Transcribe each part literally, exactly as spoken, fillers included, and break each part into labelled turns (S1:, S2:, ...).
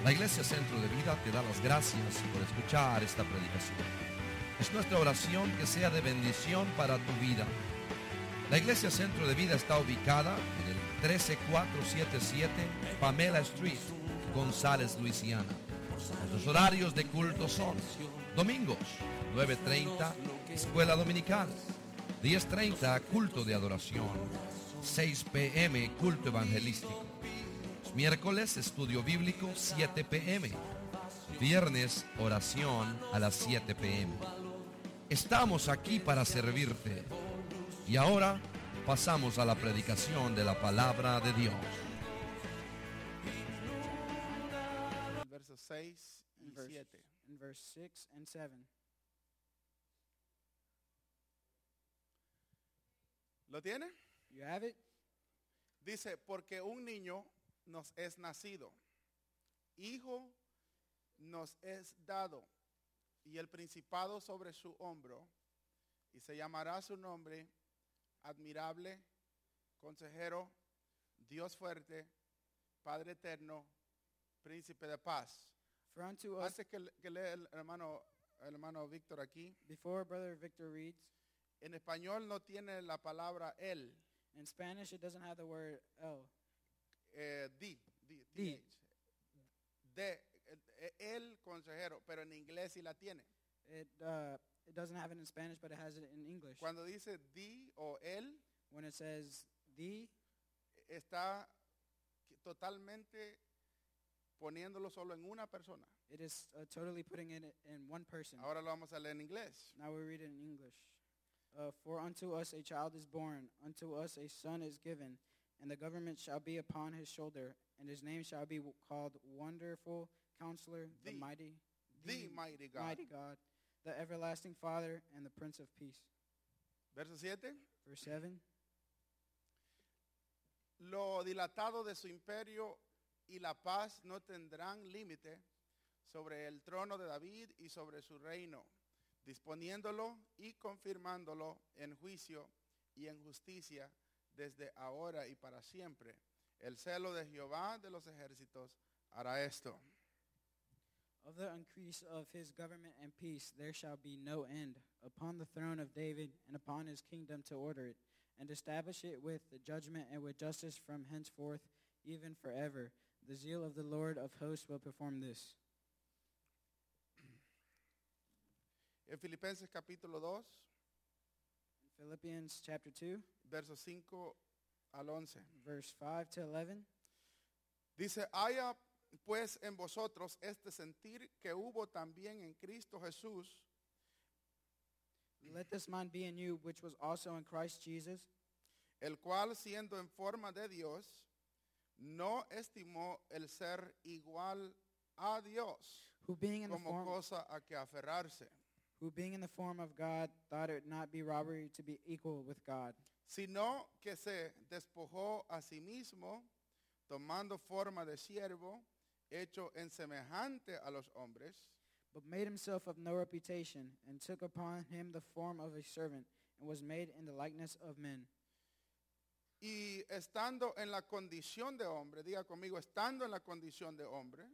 S1: La Iglesia Centro de Vida te da las gracias por escuchar esta predicación. Es nuestra oración que sea de bendición para tu vida. La Iglesia Centro de Vida está ubicada en el trece mil cuatrocientos setenta y siete Pamela Street, González, Luisiana. Nuestros horarios de culto son domingos, nueve treinta, escuela dominical, diez treinta, culto de adoración, seis pe eme, culto evangelístico. Los miércoles, estudio bíblico, siete pe eme. Viernes, oración a las siete pe eme. Estamos aquí para servirte. Y ahora pasamos a la predicación de la palabra de Dios.
S2: Versos seis y
S3: in verse,
S2: siete.
S3: in verse six and seven.
S2: ¿Lo tiene?
S3: You have it?
S2: Dice, porque un niño nos es nacido, hijo nos es dado, y el principado sobre su hombro, y se llamará su nombre admirable, consejero, Dios fuerte, Padre eterno, príncipe de paz.
S3: For unto us,
S2: Antes que, que lea el hermano, el hermano Víctor aquí,
S3: before Brother Victor reads,
S2: en español no tiene la palabra él,
S3: in Spanish it doesn't have the word el.
S2: eh, di, di,
S3: Di.
S2: th. de, eh, el consejero, pero en inglés sí la tiene.
S3: It, uh, it doesn't have it in Spanish, but it has it in English.
S2: Cuando dice di o él,
S3: When it says the,
S2: está totalmente poniéndolo solo en una persona.
S3: it is uh, totally putting it in one person.
S2: Ahora lo vamos a leer en inglés.
S3: Now we read it in English. Uh, For unto us a child is born, unto us a son is given, and the government shall be upon his shoulder, and his name shall be called Wonderful Counselor, the,
S2: The-
S3: Mighty,
S2: The mighty God.
S3: Mighty God, the Everlasting Father, and the Prince of Peace.
S2: Verso siete.
S3: Verse seven.
S2: Lo dilatado de su imperio y la paz no tendrán límite sobre el trono de David y sobre su reino, disponiéndolo y confirmándolo en juicio y en justicia desde ahora y para siempre. El celo de Jehová de los ejércitos hará esto.
S3: Of the increase of his government and peace there shall be no end, upon the throne of David and upon his kingdom to order it, and establish it with the judgment and with justice from henceforth, even forever. The zeal of the Lord of hosts will perform this.
S2: En Filipenses capítulo dos,
S3: In Philippians chapter two,
S2: versos cinco al once.
S3: verse five to eleven.
S2: Dice, haya pues en vosotros este sentir que hubo también en Cristo Jesús,
S3: Let this mind be in you, which was also in Christ Jesus,
S2: el cual siendo en forma de Dios, no estimó el ser igual a Dios
S3: who being in the
S2: como
S3: form
S2: cosa a que aferrarse,
S3: who being in the form of God thought it not be robbery to be equal with God,
S2: sino que se despojó a sí mismo, tomando forma de siervo, hecho en semejante a los hombres,
S3: but made himself of no reputation, and took upon him the form of a servant, and was made in the likeness of men.
S2: y estando en la condición de hombre, diga conmigo, estando en la condición de hombre,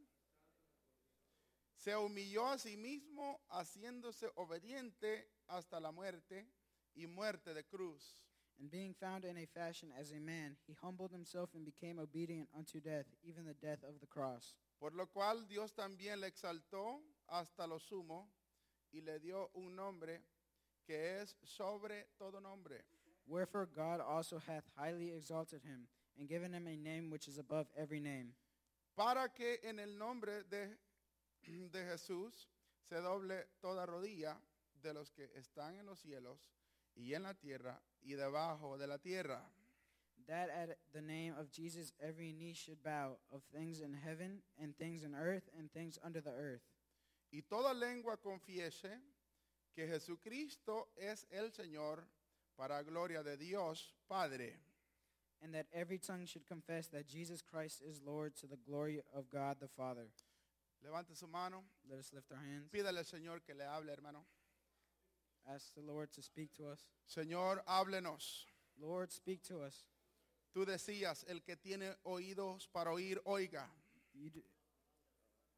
S2: se humilló a sí mismo, haciéndose obediente hasta la muerte y muerte de cruz.
S3: And being found in a fashion as a man, he humbled himself and became obedient unto death, even the death of the cross.
S2: Por lo cual Dios también le exaltó hasta lo sumo y le dio un nombre que es sobre todo nombre,
S3: Wherefore God also hath highly exalted him, and given him a name which is above every name,
S2: para que en el nombre de, de Jesús se doble toda rodilla de los que están en los cielos y en la tierra y debajo de la tierra,
S3: that at the name of Jesus every knee should bow, of things in heaven, and things in earth, and things under the earth,
S2: y toda lengua confiese que Jesucristo es el Señor, para gloria de Dios Padre.
S3: and that every tongue should confess that Jesus Christ is Lord, to the glory of God the Father.
S2: Levante su mano,
S3: Let us lift our hands.
S2: pídale al Señor que le hable, hermano.
S3: Ask the Lord to speak to us.
S2: Señor, háblenos.
S3: Lord, speak to us.
S2: Tú decías, el que tiene oídos para oír, oiga.
S3: You, d-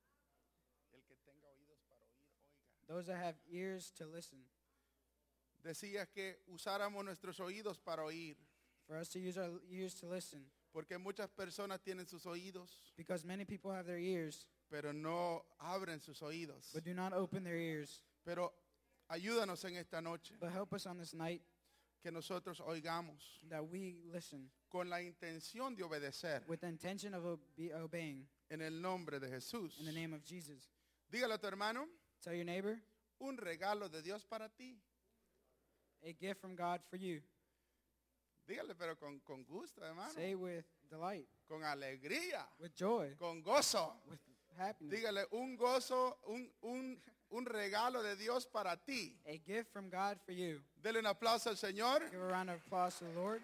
S3: those that have ears to listen.
S2: Decía que usáramos nuestros oídos para oír,
S3: For us to use our ears to listen.
S2: porque muchas personas tienen sus oídos,
S3: Because many people have their ears,
S2: pero no abren sus oídos.
S3: but do not open their ears.
S2: Pero ayúdanos en esta noche,
S3: But help us on this night
S2: que nosotros oigamos
S3: that we listen
S2: con la intención de obedecer
S3: with the intention of obe- obeying
S2: en el nombre de Jesús.
S3: in the name of Jesus.
S2: Dígale a tu hermano,
S3: Tell your neighbor,
S2: un regalo de Dios para ti.
S3: a gift from God for you.
S2: Dígale, pero con, con gusto, hermano.
S3: Say with delight,
S2: Con alegría,
S3: with joy,
S2: con gozo.
S3: with happiness.
S2: Dígale, un gozo, un, un, un regalo de Dios para ti.
S3: A gift from God for you.
S2: Dele un aplauso al Señor.
S3: Give a round of applause to the Lord.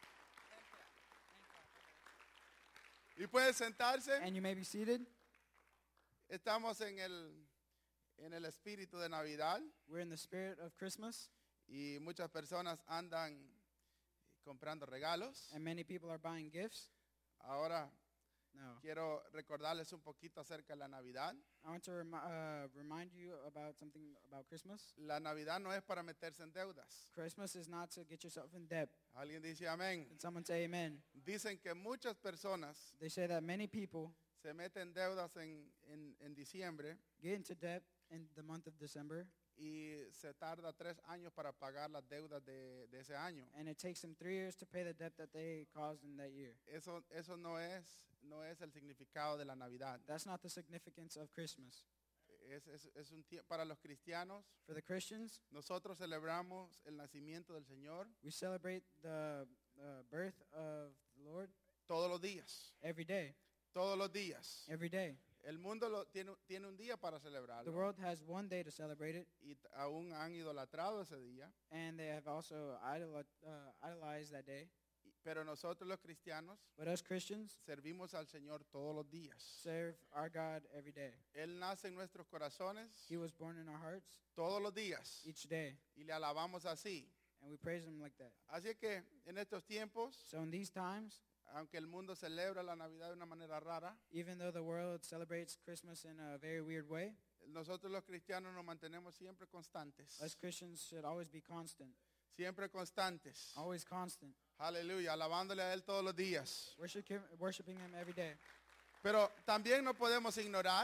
S2: Y puede sentarse.
S3: And you may be seated.
S2: Estamos en el, en el espíritu de Navidad
S3: We're in the spirit of Christmas,
S2: y muchas personas andan comprando regalos.
S3: and many people are buying gifts.
S2: Ahora
S3: No.
S2: quiero recordarles un poquito acerca de la Navidad.
S3: I want to remi- uh, remind you about something about Christmas.
S2: La Navidad no es para meterse en deudas.
S3: Christmas is not to get yourself in debt.
S2: Alguien dice amén.
S3: Can someone say amen?
S2: Dicen que muchas personas
S3: They say that many people
S2: se meten deudas en, en, en diciembre
S3: get into debt in the month of December,
S2: y se tarda tres años para pagar las deudas de, de ese año.
S3: and it takes them three years to pay the debt that they caused in that year.
S2: Eso, eso no es, no es el significado de la Navidad.
S3: That's not the significance of Christmas.
S2: Es, es, es un tie- para los cristianos,
S3: For the Christians,
S2: nosotros celebramos el nacimiento del Señor
S3: we celebrate the uh, birth of the Lord
S2: todos los días.
S3: every day.
S2: Todos los días.
S3: Every day.
S2: El mundo lo, tiene, tiene un día para
S3: The
S2: celebrarlo.
S3: world has one day to celebrate it,
S2: Y t- aún han idolatrado ese día.
S3: and they have also idol- uh, idolized that day.
S2: Y- Pero nosotros los cristianos
S3: But us Christians
S2: servimos al Señor todos los días.
S3: serve our God every day.
S2: Él nace en nuestros corazones
S3: He was born in our hearts
S2: todos los días.
S3: each day,
S2: Y le alabamos así.
S3: and we praise Him like that.
S2: Así que en estos tiempos,
S3: So in these times,
S2: aunque el mundo celebra la Navidad de una manera rara,
S3: even though the world celebrates Christmas in a very weird way,
S2: nosotros los cristianos nos mantenemos siempre constantes.
S3: us Christians should always be constant,
S2: Siempre constantes.
S3: always constant,
S2: Aleluya, alabándole a Él todos los días.
S3: worship him, worshiping Him every day.
S2: Pero también no podemos ignorar,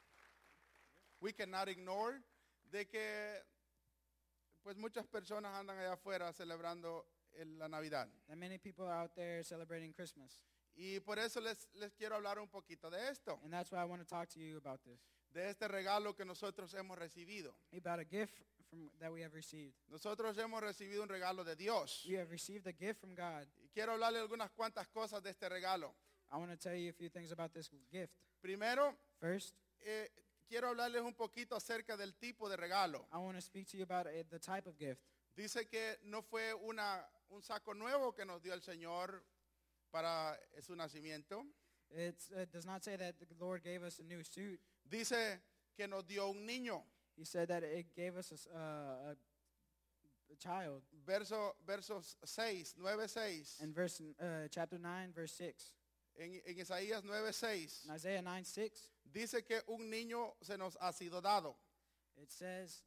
S2: we cannot ignore, de que pues muchas personas andan allá afuera celebrando el- la Navidad.
S3: That many people are out there celebrating Christmas.
S2: Y por eso les, les quiero hablar un poquito de esto,
S3: And that's why I want to talk to you about this,
S2: de este regalo que nosotros hemos recibido.
S3: about a gift from, that we have received.
S2: Nosotros hemos recibido un regalo de Dios.
S3: We have received a gift from God.
S2: Y quiero hablarle algunas cuantas cosas de este regalo.
S3: I want to tell you a few things about this gift.
S2: Primero,
S3: First,
S2: eh, quiero hablarles un poquito acerca del tipo de regalo.
S3: I want to speak to you about uh, the type of gift.
S2: Dice que no fue una, un saco nuevo que nos dio el Señor para su nacimiento.
S3: It's, it does not say that the Lord gave us a new suit.
S2: Dice que nos dio un niño.
S3: He said that it gave us a, s- uh, a, a child.
S2: Verso, versos seis, nueve, seis.
S3: In verse, uh, chapter nine, verse six.
S2: En, en Isaías nueve, seis.
S3: In Isaiah nine, six,
S2: Dice que un niño se nos ha sido dado.
S3: it says,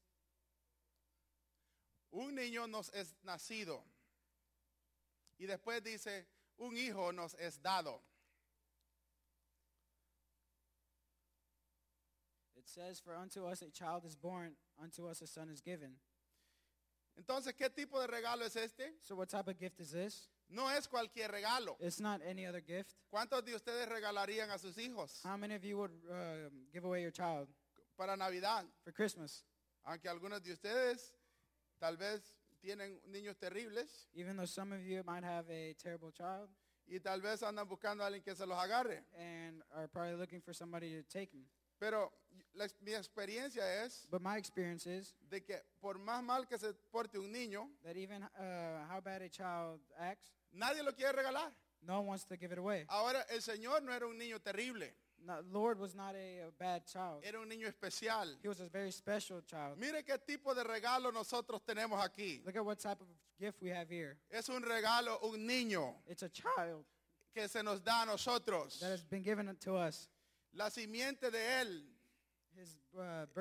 S2: Un niño nos es nacido. Y después dice, un hijo nos es dado.
S3: it says, for unto us a child is born, unto us a son is given.
S2: Entonces, ¿qué tipo de regalo es este?
S3: So what type of gift is this?
S2: No es cualquier regalo.
S3: It's not any other gift.
S2: ¿Cuántos de ustedes regalarían a sus hijos
S3: How many of you would uh, give away your child
S2: para Navidad?
S3: for Christmas?
S2: Aunque algunos de ustedes tal vez tienen niños terribles
S3: Even though some of you might have a terrible child
S2: y tal vez andan buscando a alguien que se los agarre.
S3: and are probably looking for somebody to take them.
S2: Pero la ex- mi experiencia es
S3: But my experience is
S2: de que por más mal que se porte un niño,
S3: that even uh, how bad a child acts,
S2: nadie lo quiere regalar.
S3: no one wants to give it away.
S2: Ahora, el Señor no era un niño terrible,
S3: No, Lord was not a, a bad child.
S2: era un niño especial.
S3: He was a very special child.
S2: Mire qué tipo de regalo nosotros tenemos aquí.
S3: Look at what type of gift we have here.
S2: Es un regalo, un niño
S3: It's a child
S2: que se nos da a nosotros.
S3: that has been given to us.
S2: La simiente de Él
S3: His uh, birth.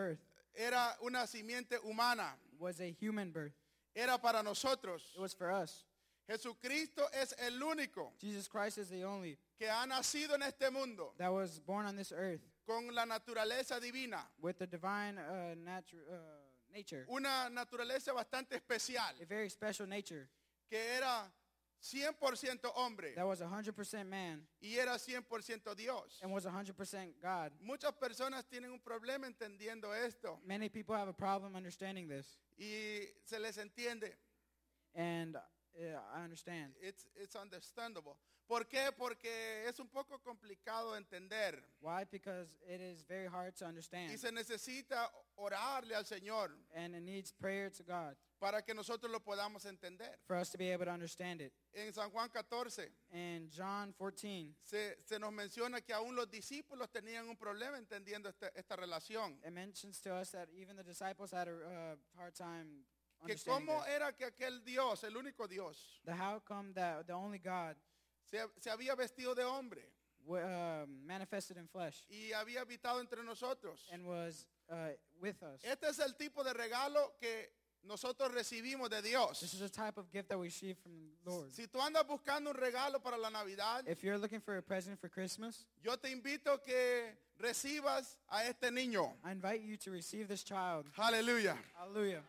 S2: era una simiente humana,
S3: was a human birth.
S2: era para nosotros.
S3: It was for us.
S2: Jesucristo es el único
S3: Jesus Christ is the only
S2: que ha nacido en este mundo
S3: that was born on this earth
S2: con la naturaleza divina,
S3: with the divine uh, natu- uh, nature,
S2: una naturaleza bastante especial,
S3: a very special nature
S2: que era cien por ciento hombre
S3: that was one hundred percent man
S2: y era cien por ciento Dios.
S3: and was one hundred percent God.
S2: Muchas personas tienen un problema entendiendo esto
S3: Many people have a problem understanding this,
S2: y se les entiende.
S3: and uh, I understand.
S2: It's, it's understandable. ¿Por qué? Porque es un poco complicado de entender
S3: Why? Because it is very hard to understand,
S2: y se necesita orarle al Señor
S3: and it needs prayer to God
S2: para que nosotros lo podamos entender.
S3: for us to be able to understand it.
S2: En San Juan catorce
S3: In John fourteen,
S2: se, se nos menciona que aún los discípulos tenían un problema entendiendo esta, esta relación.
S3: it mentions to us that even the disciples had a uh, hard time
S2: Que
S3: understanding
S2: cómo
S3: this.
S2: era que aquel Dios, el único Dios,
S3: The how come that the only God
S2: se, se había vestido de hombre
S3: w- uh, manifested in flesh
S2: y había habitado entre nosotros.
S3: and was uh, with us.
S2: Este es el tipo de regalo que nosotros recibimos de Dios.
S3: This is a type of gift that we receive from the Lord.
S2: Si tú andas buscando un regalo para la Navidad,
S3: If you're looking for a present for Christmas,
S2: yo te invito que recibas a este niño.
S3: I invite you to receive this child.
S2: Aleluya.
S3: Hallelujah.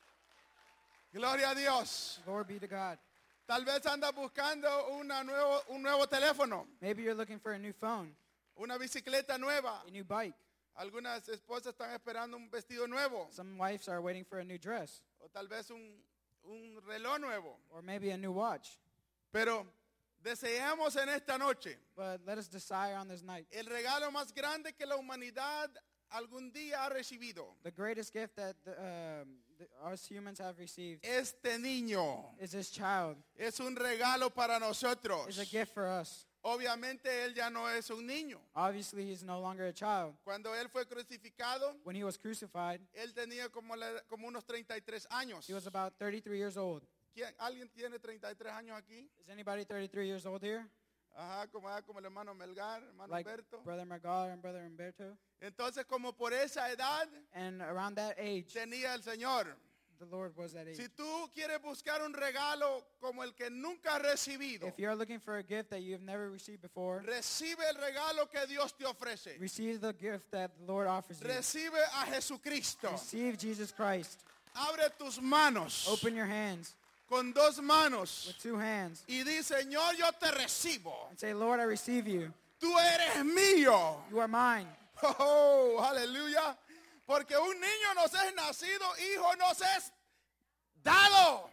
S2: Gloria a Dios.
S3: Glory be to God.
S2: Tal vez andas buscando una nuevo, un nuevo teléfono,
S3: Maybe you're looking for a new phone,
S2: una bicicleta nueva.
S3: a new bike.
S2: Algunas esposas están esperando un vestido nuevo
S3: Some wives are waiting for a new dress
S2: o tal vez un, un reloj nuevo.
S3: or maybe a new watch.
S2: Pero deseamos en esta noche
S3: But let us desire on this night
S2: el regalo más grande que la humanidad algún día ha recibido.
S3: the greatest gift that the, um, the, us humans have received
S2: Este niño
S3: is this child.
S2: es un regalo para nosotros.
S3: It's a gift for us.
S2: Obviamente él ya no es un niño.
S3: Obviously, he's no longer a child.
S2: Cuando él fue crucificado,
S3: When he was crucified,
S2: él tenía como, la- como unos treinta y tres años.
S3: he was about thirty-three years old.
S2: ¿Quién- ¿Alguien tiene treinta y tres años aquí?
S3: Is anybody thirty-three years old here?
S2: Ajá, como, ah, como el hermano Melgar, hermano
S3: Like
S2: Alberto.
S3: Brother Margal and Brother Humberto?
S2: Entonces, como por esa edad
S3: And around that age,
S2: tenía el Señor.
S3: the Lord was that age.
S2: Si tú quieres buscar un regalo como el que nunca has recibido,
S3: If you're looking for a gift that you've never received before,
S2: recibe el regalo que Dios te ofrece.
S3: receive the gift that the Lord offers you.
S2: Recibe a Jesucristo.
S3: Receive Jesus Christ.
S2: Abre tus manos
S3: Open your hands
S2: con dos manos
S3: with two hands
S2: y di, Señor, yo te recibo.
S3: and say, Lord, I receive you.
S2: Tú eres mío.
S3: You are mine.
S2: Oh, aleluya. Porque un niño nos es nacido, hijo nos es dado.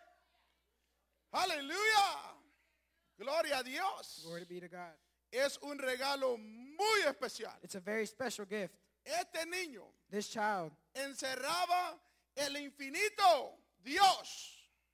S2: Aleluya. Gloria a Dios.
S3: Glory be to God.
S2: Es un regalo muy especial.
S3: It's a very special gift.
S2: Este niño
S3: This child
S2: encerraba el infinito Dios.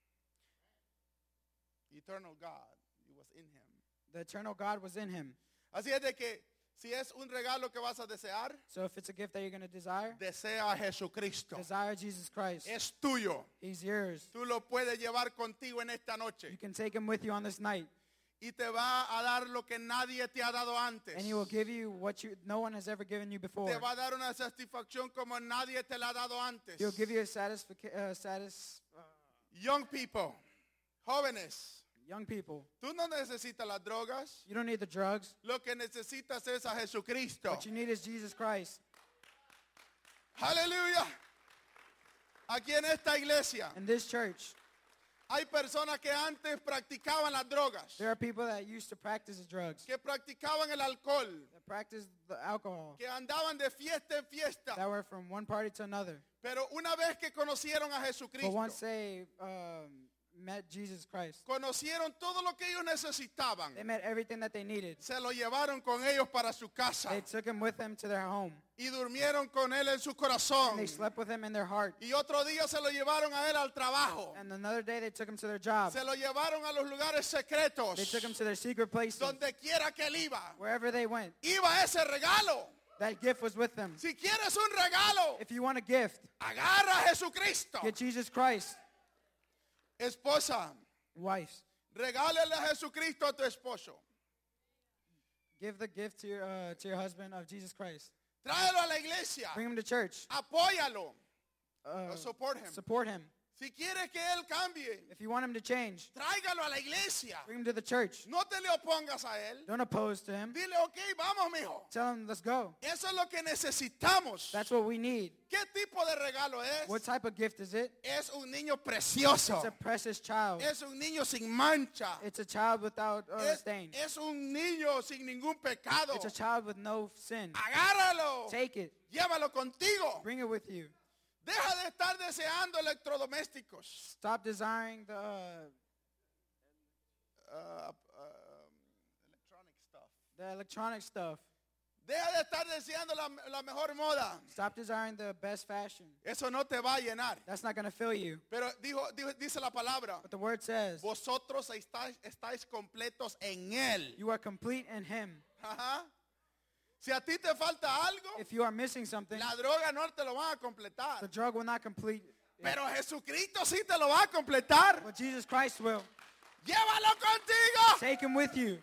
S2: Eternal God, it was in him.
S3: The eternal God was in him.
S2: Así es de que si es un regalo que vas a desear,
S3: So if it's a gift that you're going to desire,
S2: desea a Jesucristo.
S3: desire Jesus Christ.
S2: Es tuyo.
S3: He's yours.
S2: Tú lo puedes llevar contigo en esta noche
S3: You can take him with you on this night,
S2: y te va a dar lo que nadie te ha dado antes.
S3: and he will give you what you no one has ever given you before.
S2: Te va a dar una satisfacción como nadie te la ha dado antes.
S3: He'll give you a satisfic- uh, satis- uh,
S2: Young people, jóvenes,
S3: young people.
S2: tú no necesitas las drogas.
S3: You don't need the drugs.
S2: Lo que necesitas es a Jesucristo.
S3: What you need is Jesus Christ.
S2: Aleluya. Aquí en esta iglesia
S3: In this church,
S2: hay personas que antes practicaban las drogas,
S3: there are people that used to practice the drugs,
S2: que practicaban el alcohol,
S3: that practice the alcohol,
S2: que andaban de fiesta en fiesta.
S3: that were from one party to another.
S2: Pero una vez que conocieron a
S3: But
S2: Jesucristo,
S3: once they um, met Jesus Christ,
S2: conocieron todo lo que ellos necesitaban,
S3: they met everything that they needed.
S2: se lo llevaron con ellos para su casa
S3: They took him with them to their home.
S2: y durmieron con él en su
S3: And
S2: corazón.
S3: they slept with him in their heart.
S2: Y otro día se lo llevaron a él al trabajo.
S3: And another day they took him to their job.
S2: Se lo llevaron a los lugares secretos.
S3: They took him to their secret places.
S2: Donde quiera que él iba,
S3: Wherever they went,
S2: iba ese regalo.
S3: that gift was with them.
S2: Si quieres un regalo,
S3: If you want a gift,
S2: agarra a Jesucristo.
S3: get Jesus Christ.
S2: Esposa,
S3: Wives,
S2: regálale a Jesucristo a tu esposo.
S3: give the gift to your, uh, to your husband of Jesus Christ.
S2: Tráelo a la iglesia.
S3: Bring him to church.
S2: Apóyalo.
S3: Uh,
S2: Or support him.
S3: support him.
S2: Si quiere que él cambie,
S3: If you want him to change,
S2: tráigalo a la iglesia.
S3: bring him to the church.
S2: No te le opongas a él.
S3: Don't oppose to him.
S2: Dile, ok, vamos, mijo.
S3: Tell him, let's go.
S2: Eso es lo que necesitamos.
S3: That's what we need.
S2: ¿Qué tipo de regalo es?
S3: What type of gift is it?
S2: Es un niño precioso.
S3: It's a precious child.
S2: Es un niño sin mancha.
S3: It's a child without uh,
S2: Es,
S3: stain.
S2: es un niño sin ningún pecado.
S3: It's a child with no sin.
S2: Agárralo.
S3: Take it.
S2: Llévalo contigo.
S3: Bring it with you.
S2: Deja de estar deseando electrodomésticos.
S3: Stop desiring the uh,
S2: Uh, uh, electronic stuff.
S3: the electronic stuff.
S2: Deja de estar deseando la, la mejor moda.
S3: Stop desiring the best fashion.
S2: Eso no te va a llenar.
S3: That's not going to fill you.
S2: Pero dijo, dijo- dice la palabra,
S3: But the word says,
S2: vosotros estáis, estáis completos en Él.
S3: you are complete in him.
S2: Ajá. Si a ti te falta algo,
S3: If you are missing something,
S2: la droga no te lo van a
S3: the
S2: completar.
S3: drug will not complete it.
S2: Pero Jesucristo sí te lo va a completar.
S3: But Jesus Christ will.
S2: Llévalo contigo.
S3: Take him with you.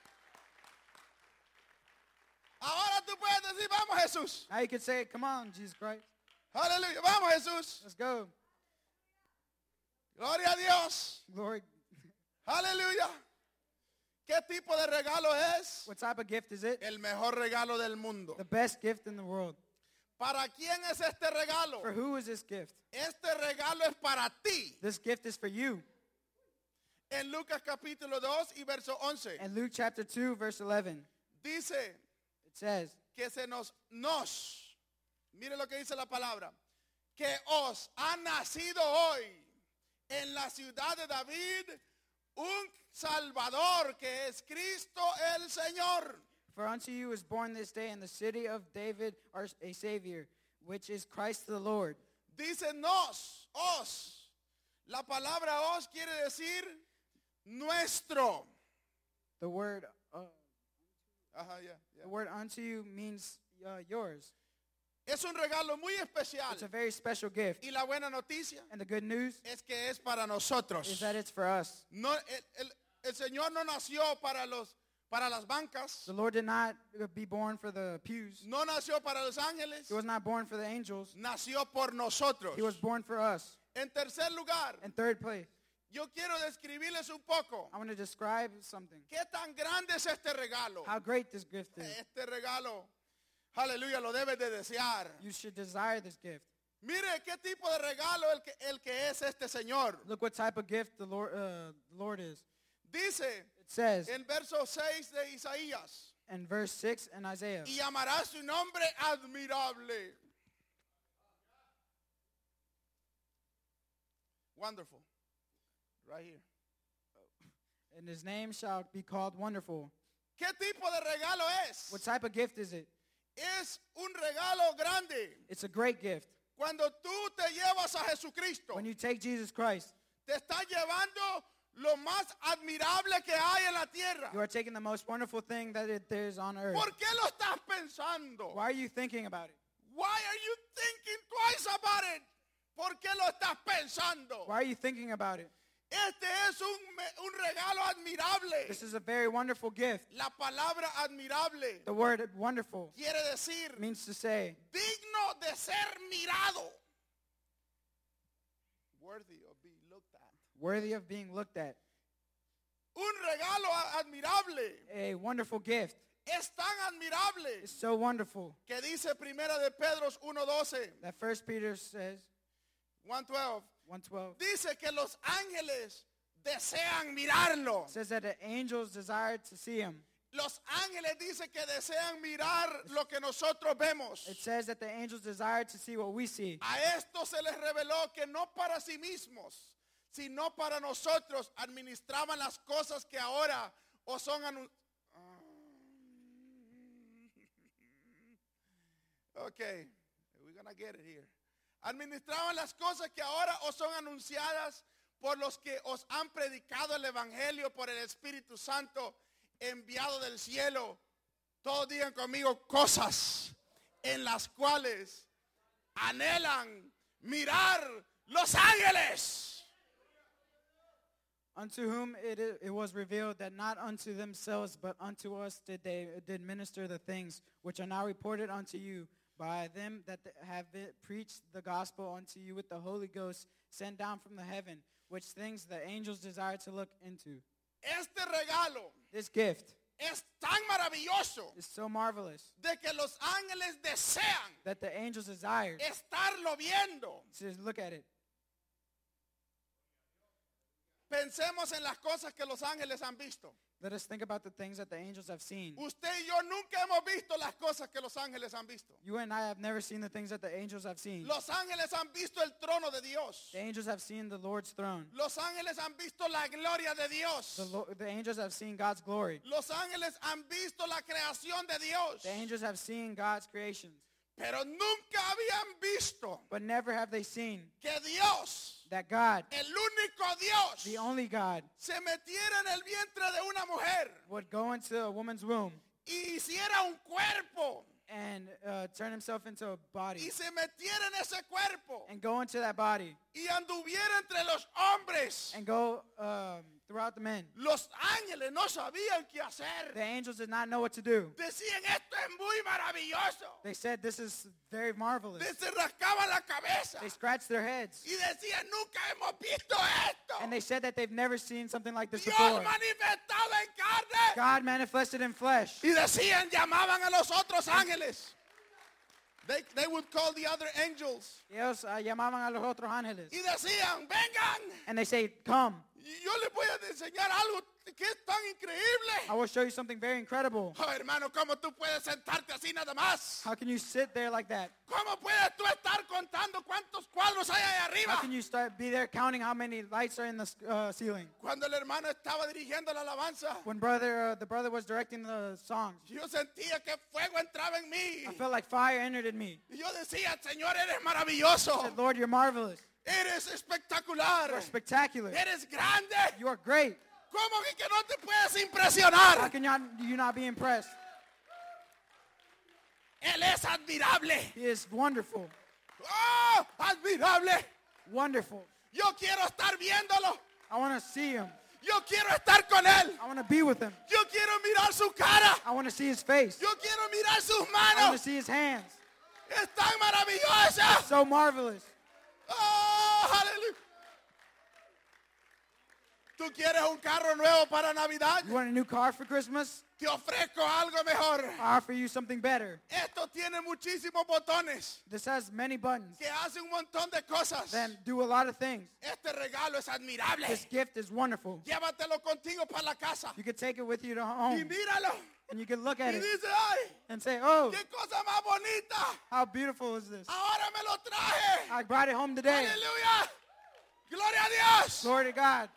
S2: Ahora tú puedes decir, vamos Jesús.
S3: Now you can say, come on, Jesus Christ.
S2: Aleluya, vamos Jesús.
S3: Let's go.
S2: Gloria a Dios.
S3: Glory.
S2: Aleluya. ¿Qué tipo de regalo es?
S3: What type of gift is it?
S2: El mejor regalo del mundo.
S3: The best gift in the world.
S2: ¿Para quién es este regalo?
S3: For who is this gift?
S2: Este regalo es para ti.
S3: This gift is for you.
S2: En Lucas capítulo dos y verso once.
S3: In Luke chapter two, verse eleven,
S2: Dice
S3: it says,
S2: que se nos, nos, mire lo que dice la palabra, que os ha nacido hoy en la ciudad de David un Salvador que es Cristo el Señor.
S3: for unto you is born this day in the city of David our- a Savior, which is Christ the Lord.
S2: Dice nos, os. La palabra os quiere decir nuestro.
S3: The word, uh,
S2: Ajá, ya, ya.
S3: the word unto you means uh, yours.
S2: Es un regalo muy especial.
S3: It's a very special gift.
S2: Y la buena noticia
S3: And the good news
S2: es que es para nosotros.
S3: is that it's for us.
S2: No, el, el- el Señor no nació para los para las bancas.
S3: The Lord did not be born for the pews.
S2: No nació para los ángeles.
S3: He was not born for the angels.
S2: Nació por nosotros.
S3: He was born for us.
S2: En tercer lugar,
S3: In third place,
S2: yo quiero describirles un poco
S3: I want to describe something.
S2: qué tan grande es este regalo.
S3: How great this gift is.
S2: Este regalo, aleluya, lo debes de desear.
S3: You should desire this gift.
S2: Mire qué tipo de regalo el que, el que es este Señor.
S3: Look what type of gift the Lord, uh, the Lord is.
S2: Dice
S3: It says
S2: en verso seis de Isaías,
S3: in verse six in Isaiah,
S2: y llamará su nombre admirable. Wonderful. Right here.
S3: and his name shall be called Wonderful.
S2: ¿Qué tipo de regalo es?
S3: What type of gift is it?
S2: Es un regalo grande.
S3: It's a great gift.
S2: Cuando tú te llevas a Jesucristo,
S3: When you take Jesus Christ,
S2: te está llevando lo más admirable que hay en la tierra.
S3: you are taking the most wonderful thing that it, there is on earth.
S2: ¿Por qué lo estás pensando?
S3: Why are you thinking about it?
S2: Why are you thinking twice about it? ¿Por qué lo estás pensando?
S3: Why are you thinking about it?
S2: Este es un, me- un regalo admirable.
S3: This is a very wonderful gift.
S2: La palabra admirable
S3: The word wonderful
S2: quiere decir
S3: means to say,
S2: digno de ser mirado. Worthy of being looked at.
S3: worthy of being looked at.
S2: Un regalo a- admirable.
S3: A wonderful gift.
S2: Es tan admirable
S3: It's so wonderful
S2: que dice Primera de Pedro uno doce,
S3: that First Peter says,
S2: one twelve,
S3: one twelve,
S2: dice que los ángeles desean mirarlo.
S3: says that the angels desire to see him.
S2: Los ángeles dice que desean mirar lo que nosotros vemos.
S3: It says that the angels desire to see what we see.
S2: A esto se les reveló que no para sí mismos, sino para nosotros administraban las cosas que ahora o son anunciadas. Okay, we're gonna get it here. Administraban las cosas que ahora os son anunciadas por los que os han predicado el evangelio por el Espíritu Santo enviado del cielo. Todos digan conmigo cosas en las cuales anhelan mirar los ángeles.
S3: unto whom it, i- it was revealed that not unto themselves but unto us did they did minister the things which are now reported unto you by them that th- have been preached the gospel unto you with the Holy Ghost sent down from the heaven, which things the angels desire to look into.
S2: Este regalo
S3: This gift
S2: es tan maravilloso
S3: is so marvelous
S2: de que los ángeles desean
S3: that the angels desire
S2: estarlo viendo.
S3: to look at it.
S2: Pensemos en las cosas que los ángeles han visto.
S3: Let us think about the things that the angels have seen.
S2: Usted y yo nunca hemos visto las cosas que los ángeles han visto.
S3: You and I have never seen the things that the angels have seen.
S2: Los ángeles han visto el trono de Dios.
S3: The angels have seen the Lord's throne.
S2: Los ángeles han visto la gloria de Dios.
S3: The, Lo- the angels have seen God's glory.
S2: Los ángeles han visto la creación de Dios.
S3: The angels have seen God's creations.
S2: Pero nunca habían visto
S3: But never have they seen
S2: que Dios,
S3: that God,
S2: el único Dios,
S3: the only God,
S2: se metiera en el vientre de una mujer
S3: would go into a woman's womb
S2: y hiciera un cuerpo
S3: and uh, turn himself into a body
S2: y se metiera en ese cuerpo
S3: and go into that body
S2: y anduviera entre los hombres.
S3: and go um, throughout the men.
S2: Los ángeles no sabían qué hacer.
S3: The angels did not know what to do.
S2: Decían, esto es muy maravilloso.
S3: They said, this is very marvelous.
S2: Se rascaban la cabeza
S3: They scratched their heads.
S2: y decían, nunca hemos visto esto.
S3: And they said that they've never seen something like this
S2: Dios
S3: before.
S2: manifestado en carne.
S3: God manifested in flesh.
S2: Y decían, llamaban a los otros ángeles. They, they would call the other angels.
S3: Ellos uh, llamaban a los otros ángeles.
S2: Y decían, vengan.
S3: And they say, come,
S2: Y yo les voy a enseñar algo que es tan
S3: I
S2: increíble.
S3: will show you something very incredible.
S2: Oh, hermano, ¿cómo tú puedes sentarte así nada más?
S3: How can you sit there like that?
S2: ¿Cómo puedes tú estar contando cuántos cuadros hay ahí
S3: How
S2: arriba?
S3: can you start be there counting how many lights are in the uh, ceiling?
S2: Cuando el hermano estaba dirigiendo la alabanza,
S3: When brother, uh, the brother was directing the songs,
S2: yo sentía que fuego entraba en mí.
S3: I felt like fire entered in me.
S2: Y yo decía, Señor, eres
S3: I
S2: maravilloso.
S3: said, Lord, you're marvelous.
S2: Eres espectacular.
S3: You're spectacular.
S2: Eres grande.
S3: You are great.
S2: ¿Cómo que, que no te puedes
S3: How
S2: impresionar?
S3: can you not, you not be impressed?
S2: Él es admirable.
S3: He is wonderful.
S2: ¡Oh, admirable!
S3: Wonderful.
S2: Yo quiero estar viéndolo.
S3: I want to see him.
S2: Yo quiero estar con él.
S3: I want to be with him.
S2: Yo quiero mirar su cara.
S3: I want to see his face.
S2: Yo quiero mirar sus
S3: I want to
S2: manos.
S3: see his hands.
S2: Es tan maravillosa.
S3: So marvelous.
S2: ¡Oh, aleluya! ¿Tú quieres un carro nuevo para Navidad?
S3: You want a new car for Christmas?
S2: Te ofrezco algo mejor.
S3: I offer you something better.
S2: Esto tiene muchísimos botones
S3: This has many buttons
S2: que hacen un montón de cosas.
S3: that do a lot of things.
S2: Este regalo es admirable.
S3: This gift is wonderful.
S2: Llévatelo contigo para la casa.
S3: You can take it with you to
S2: Y
S3: home
S2: míralo.
S3: and you can look
S2: Y
S3: at it
S2: dice, ay,
S3: and say, oh,
S2: qué cosa más bonita.
S3: how beautiful is this?
S2: Ahora me lo traje.
S3: I brought it home today.
S2: Aleluya. Gloria a Dios.
S3: Glory to God.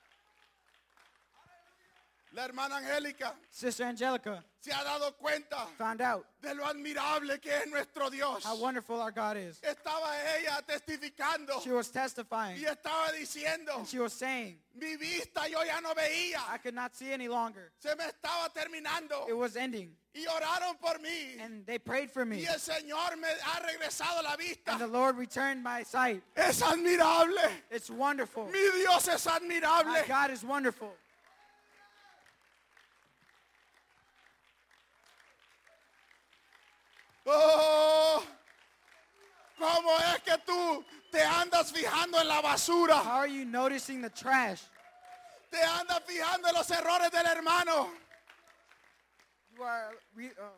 S2: La hermana Angélica
S3: Sister Angelica
S2: se ha dado cuenta
S3: found out
S2: de lo admirable que es nuestro Dios.
S3: how wonderful our God is.
S2: Estaba ella testificando
S3: She was testifying
S2: y estaba diciendo,
S3: and she was saying,
S2: mi vista yo ya no veía.
S3: I could not see any longer.
S2: Se me estaba terminando.
S3: It was ending.
S2: Y oraron por mí.
S3: And they prayed for me.
S2: Y el Señor me ha regresado la vista.
S3: And the Lord returned my sight.
S2: Es admirable.
S3: It's wonderful.
S2: Mi Dios es admirable.
S3: My God is wonderful.
S2: Oh, ¿cómo es que tú te andas fijando en la basura?
S3: How are you noticing the trash?
S2: Te andas fijando en los errores del hermano.
S3: You are re, uh,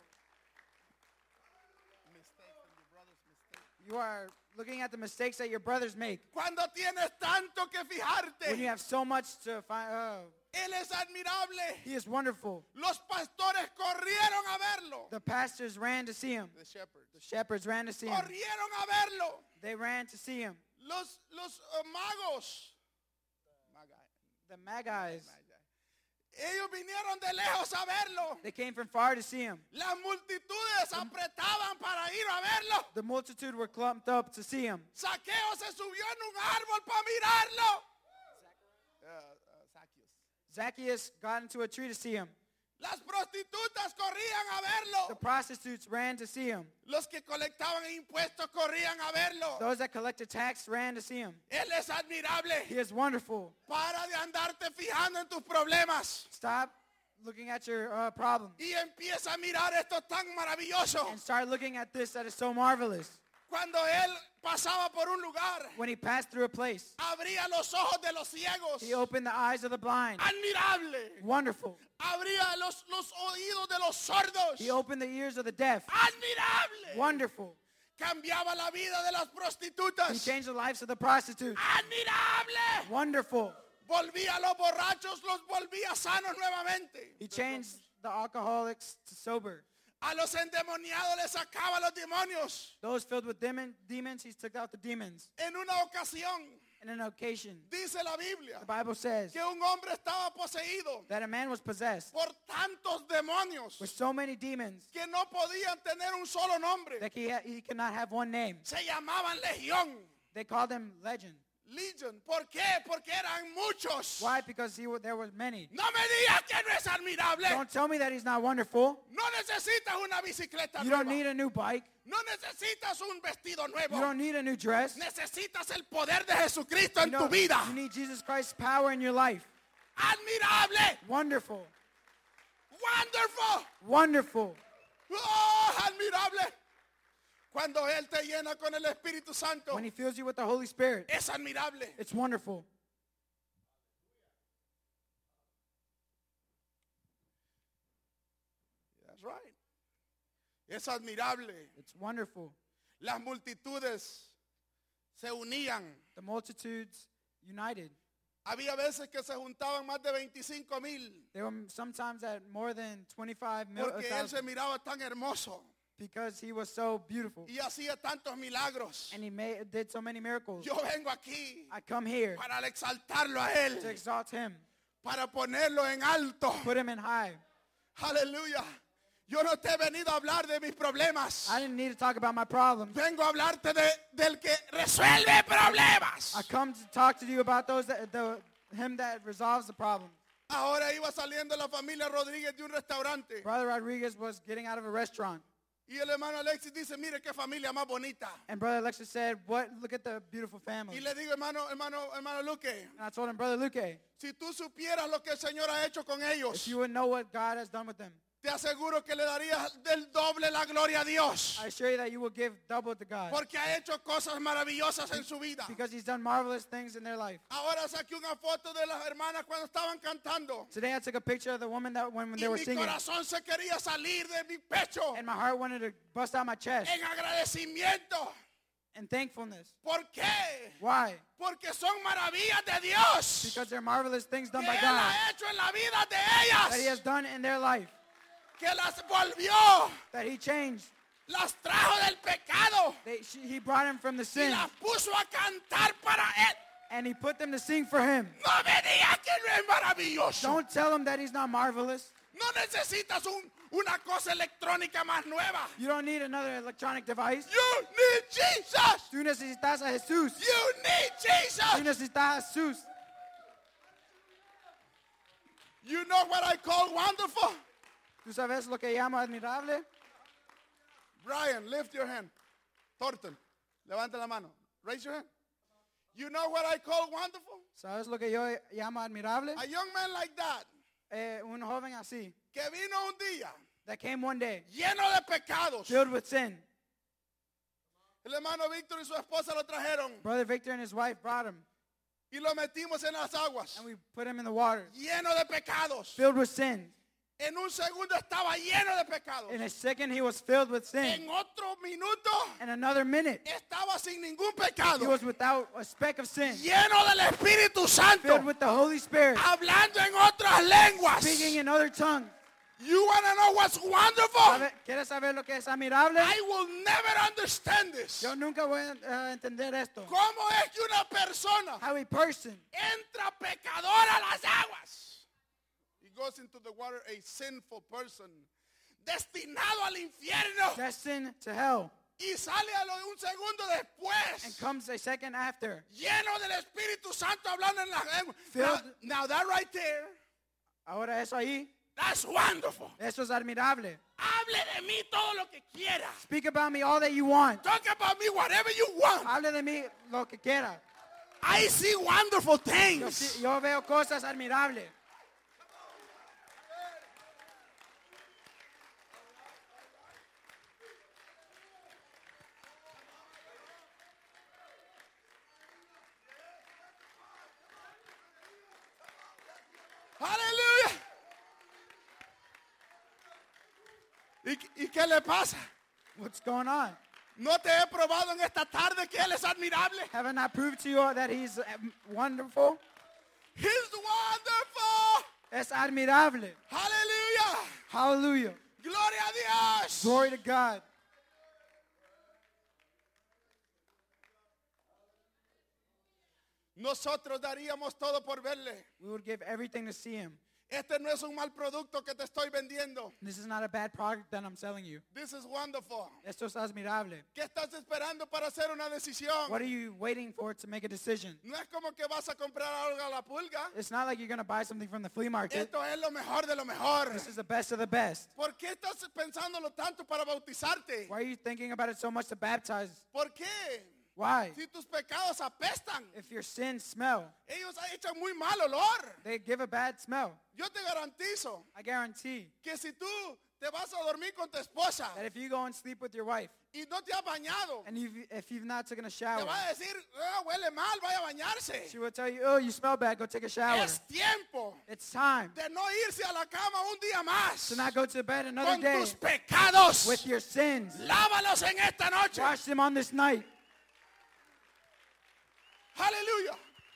S3: you are looking at the mistakes that your brothers make.
S2: Cuando tienes tanto que
S3: When you
S2: fijarte,
S3: have so much to find, uh,
S2: Él es admirable.
S3: he is wonderful.
S2: Los pastores corrieron a verlo.
S3: The pastors ran to see him.
S2: The shepherds.
S3: The shepherds ran to see him.
S2: Corrieron a verlo.
S3: They ran to see him.
S2: Los, los uh, magos.
S3: The Magi's,
S2: Ellos vinieron de lejos a verlo.
S3: they came from far to see him.
S2: Las multitudes apretaban para ir a verlo.
S3: The multitude were clumped up to see him.
S2: Saqueo se subió en un árbol para mirarlo. Uh, uh, Zacchaeus.
S3: Zacchaeus got into a tree to see him.
S2: Las prostitutas corrían a verlo.
S3: The prostitutes ran to see him.
S2: Los que colectaban impuestos corrían a verlo.
S3: Those that collected tax ran to see him.
S2: Él es admirable.
S3: He is wonderful.
S2: Para de andarte fijando en tus problemas.
S3: Stop looking at your uh, problem
S2: Y empieza a mirar esto tan maravilloso.
S3: and start looking at this that is so marvelous.
S2: Cuando él pasaba por un lugar,
S3: When he passed through a place,
S2: abría los ojos de los ciegos.
S3: he opened the eyes of the blind.
S2: Admirable.
S3: Wonderful.
S2: Abría los, los oídos de los sordos.
S3: He opened the ears of the deaf.
S2: Admirable.
S3: Wonderful.
S2: Cambiaba la vida de las
S3: He
S2: prostitutas.
S3: changed the lives of the prostitutes.
S2: Admirable.
S3: Wonderful.
S2: Volvía a los borrachos, los volvía sanos nuevamente.
S3: He changed the alcoholics to sober.
S2: A los endemoniados les sacaba los demonios.
S3: Those filled with demon, demons, he took out the demons.
S2: En una ocasión,
S3: In an occasion,
S2: dice la Biblia,
S3: the Bible says
S2: que un hombre estaba poseído
S3: that a man was possessed
S2: por tantos demonios
S3: with so many demons
S2: que no podían tener un solo nombre.
S3: that he, ha- he could not have one name.
S2: Se llamaban Legión,
S3: They called him Legend.
S2: Legion. ¿Por qué? Porque eran muchos.
S3: Why? Because he, wa- there were many.
S2: No me digas que no es admirable.
S3: Don't tell me that he's not wonderful.
S2: No necesitas una bicicleta
S3: You
S2: nueva.
S3: don't need a new bike.
S2: No necesitas un vestido
S3: You
S2: nuevo.
S3: don't need a new dress.
S2: Necesitas el poder de Jesucristo en
S3: You,
S2: tu
S3: know,
S2: vida.
S3: you need Jesus Christ's power in your life.
S2: Admirable.
S3: Wonderful.
S2: Wonderful.
S3: Wonderful.
S2: Oh, admirable. Cuando Él te llena con el Espíritu Santo,
S3: When he fills you with the Holy Spirit,
S2: es admirable.
S3: it's wonderful.
S2: That's right. Es admirable.
S3: It's wonderful.
S2: Las multitudes se unían.
S3: The multitudes united.
S2: Había veces que se juntaban más de veinticinco mil
S3: They were sometimes at more than twenty-five mil
S2: porque Él se miraba tan hermoso
S3: because he was so beautiful.
S2: y hacía tantos milagros.
S3: And he made, did so many miracles.
S2: Yo vengo aquí
S3: I come here
S2: para exaltarlo a
S3: to
S2: Él,
S3: exalt him,
S2: para ponerlo en alto.
S3: put him in high.
S2: Aleluya. Yo no te he venido a hablar de mis problemas.
S3: I didn't need to talk about my problems.
S2: Vengo a hablarte de, del que resuelve problemas.
S3: I come to talk to you about those that, the, him that resolves the problem.
S2: Ahora iba saliendo la familia Rodríguez de un restaurante
S3: Brother Rodriguez was getting out of a restaurant,
S2: y el hermano Alexis dice, mire qué familia más bonita.
S3: and Brother Alexis said, "What? Look at the beautiful family."
S2: Y le digo, hermano, hermano, hermano Luque,
S3: And I told him, Brother Luque,
S2: si tú supieras lo que el Señor ha hecho con ellos,
S3: if you would know what God has done with them,
S2: te aseguro que le darías del doble la gloria a Dios.
S3: I assure you that you will give double to God
S2: Porque ha hecho cosas maravillosas en su vida.
S3: because He's done marvelous things in their life.
S2: Ahora saqué una foto de las hermanas cuando estaban cantando.
S3: Today I took a picture of the woman that when, when
S2: Y
S3: they were
S2: mi
S3: singing,
S2: corazón se quería salir de mi pecho
S3: and my heart wanted to bust out my chest
S2: en agradecimiento.
S3: in thankfulness.
S2: ¿Por qué?
S3: Why?
S2: Porque son maravillas de Dios
S3: Because they're marvelous things done
S2: que
S3: by
S2: Él
S3: God
S2: ha hecho en la vida de
S3: that He
S2: ellas,
S3: has done in their life,
S2: que las volvió,
S3: that He changed.
S2: las trajo del pecado
S3: They, she, he brought him from the
S2: y
S3: sin,
S2: las puso a cantar para Él.
S3: and He put them to sing for Him.
S2: No me digas que no es maravilloso.
S3: Don't tell him that He's not marvelous.
S2: No necesitas un- una cosa electrónica más nueva.
S3: You don't need another electronic device.
S2: You need Jesus.
S3: Tú necesitas a Jesús.
S2: You need
S3: Tú
S2: Jesus.
S3: necesitas a Jesús.
S2: You know what I call wonderful?
S3: ¿Tú sabes lo que llamo admirable?
S2: Brian, lift your hand. Thornton, levanta la mano. Raise your hand. You know what I call wonderful?
S3: ¿Sabes lo que yo llamo admirable?
S2: A young man like that
S3: Eh, un joven así,
S2: que vino un día
S3: that came one day
S2: lleno de pecados.
S3: filled with sin.
S2: El hermano Víctor y su esposa lo trajeron
S3: Brother Victor and his wife brought him,
S2: y lo metimos en las aguas.
S3: and we put him in the water,
S2: Lleno de pecados.
S3: filled with sin.
S2: En un segundo estaba lleno de pecados.
S3: In a second, he was filled with sin.
S2: En otro minuto
S3: In another minute,
S2: estaba sin ningún
S3: he
S2: pecado.
S3: was without a speck of sin,
S2: Lleno del Espíritu Santo.
S3: filled with the Holy Spirit,
S2: Hablando en otras lenguas.
S3: speaking in other tongues.
S2: You want to know what's wonderful?
S3: ¿Sabe- ¿Quieres saber lo que es admirable?
S2: I will never understand this.
S3: Yo nunca voy a eh, entender esto.
S2: ¿Cómo es que una persona
S3: How a person
S2: entra pecadora a las aguas? He goes into the water a sinful person, destinado al infierno,
S3: destined to hell
S2: y sale a lo de un segundo
S3: and
S2: después,
S3: comes a second after,
S2: lleno del Espíritu Santo hablando en las lenguas. Now,
S3: Filled-
S2: now that right there,
S3: ahora eso ahí,
S2: That's wonderful.
S3: Eso es admirable.
S2: Hable de mí todo lo que quiera.
S3: Speak about me all that you want.
S2: Talk about me whatever you want.
S3: Hable de mí lo que quiera.
S2: I see wonderful
S3: Yo,
S2: things.
S3: sí- yo veo cosas admirables.
S2: Aleluya. ¿Y, ¿Y qué le pasa?
S3: What's going on?
S2: ¿No te he probado en esta tarde que Él es admirable?
S3: Haven't I proved to you that he's um, wonderful?
S2: He's wonderful.
S3: Es admirable.
S2: Aleluya.
S3: Hallelujah.
S2: Gloria a Dios.
S3: Glory to God.
S2: Nosotros daríamos todo por verle.
S3: We would give everything to see him.
S2: Este no es un mal producto que te estoy vendiendo.
S3: This is not a bad product that I'm selling you.
S2: This is wonderful.
S3: Esto es admirable.
S2: ¿Qué estás esperando para hacer una decisión?
S3: What are you waiting for to make a decision?
S2: No es como que vas a comprar algo a la pulga.
S3: It's not like you're going to buy something from the flea market.
S2: Esto es lo mejor de lo mejor.
S3: This is the best of the best.
S2: ¿Por qué estás pensándolo tanto para bautizarte?
S3: Why are you thinking about it so much to baptize?
S2: ¿Por qué?
S3: Why?
S2: Si tus pecados apestan,
S3: If your sins smell,
S2: ellos echan muy mal olor.
S3: they give a bad smell.
S2: Yo te garantizo
S3: I guarantee
S2: que si tú te vas a dormir con tu esposa
S3: that if you go and sleep with your wife
S2: y no te has bañado,
S3: and you've, if you've not taken a
S2: te
S3: shower,
S2: va a decir, "Ah, huele mal, vaya a bañarse."
S3: she will tell you, oh, you smell bad, go take a shower.
S2: Es tiempo
S3: It's time
S2: de no irse a la cama un día más
S3: to not go to bed another
S2: con
S3: day
S2: tus pecados.
S3: with your sins.
S2: Lávalos en esta noche.
S3: Wash them on this night.
S2: Aleluya.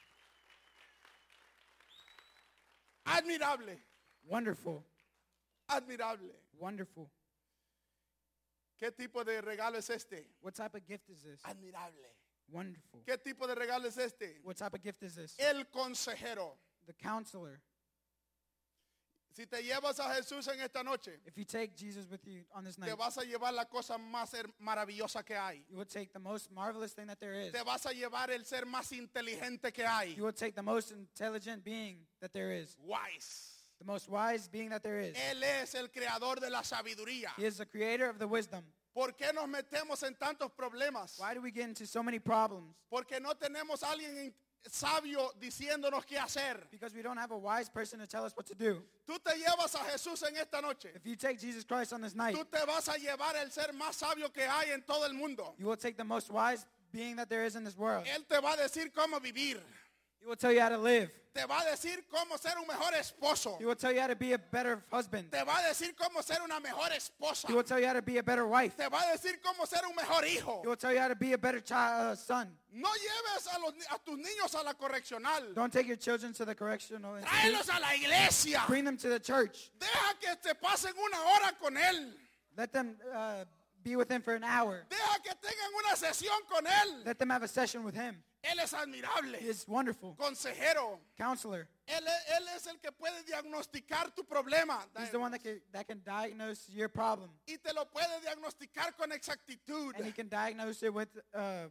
S2: Admirable,
S3: Wonderful.
S2: admirable.
S3: Wonderful.
S2: ¿Qué tipo de regalo es este?
S3: What type of gift is this?
S2: Admirable.
S3: Wonderful.
S2: ¿Qué tipo de regalo es este?
S3: What type of gift is this?
S2: El consejero.
S3: The counselor.
S2: Si te llevas a Jesús en esta noche,
S3: If you take Jesus with you on this night,
S2: te vas a llevar la cosa más her- maravillosa que hay.
S3: you will take the most marvelous thing that there is.
S2: Te vas a llevar el ser más inteligente que hay.
S3: You will take the most intelligent being that there is.
S2: Wise.
S3: The most wise being that there is.
S2: Él es el creador de la sabiduría.
S3: He is the creator of the wisdom.
S2: ¿Por qué nos metemos en tantos problemas?
S3: Why do we get into so many problems?
S2: Porque no tenemos a alguien in- sabio diciéndonos qué hacer.
S3: Because we don't have a wise person to tell us what to do.
S2: Tú te llevas a Jesús en esta noche.
S3: If you take Jesus Christ on this night,
S2: Tú te vas a llevar el ser más sabio que hay en todo el mundo.
S3: you will take the most wise being that there is in this world.
S2: Él te va a decir cómo vivir.
S3: He will tell you how to live.
S2: Te va a decir cómo ser un mejor esposo.
S3: He will tell you how to be a better husband.
S2: Te va a decir cómo ser una mejor esposa.
S3: He will tell you how to be a better wife.
S2: Te va a decir cómo ser un mejor hijo.
S3: He will tell you how to be a better child, uh, son.
S2: No lleves a, los, ni- a tus niños a la correccional.
S3: Don't take your children to the correctional institute.
S2: Tráelos a la iglesia.
S3: Bring them to the church.
S2: Deja que te pasen una hora con él.
S3: Let them uh, be with him for an hour.
S2: Deja que tengan una sesión con él.
S3: Let them have a session with him.
S2: Él es admirable.
S3: He is wonderful.
S2: Consejero.
S3: Counselor.
S2: Él, es- él es el que puede diagnosticar tu problema.
S3: He's the one that can, that can diagnose your problem.
S2: Y te lo puede diagnosticar con exactitud.
S3: And he can diagnose it with, uh,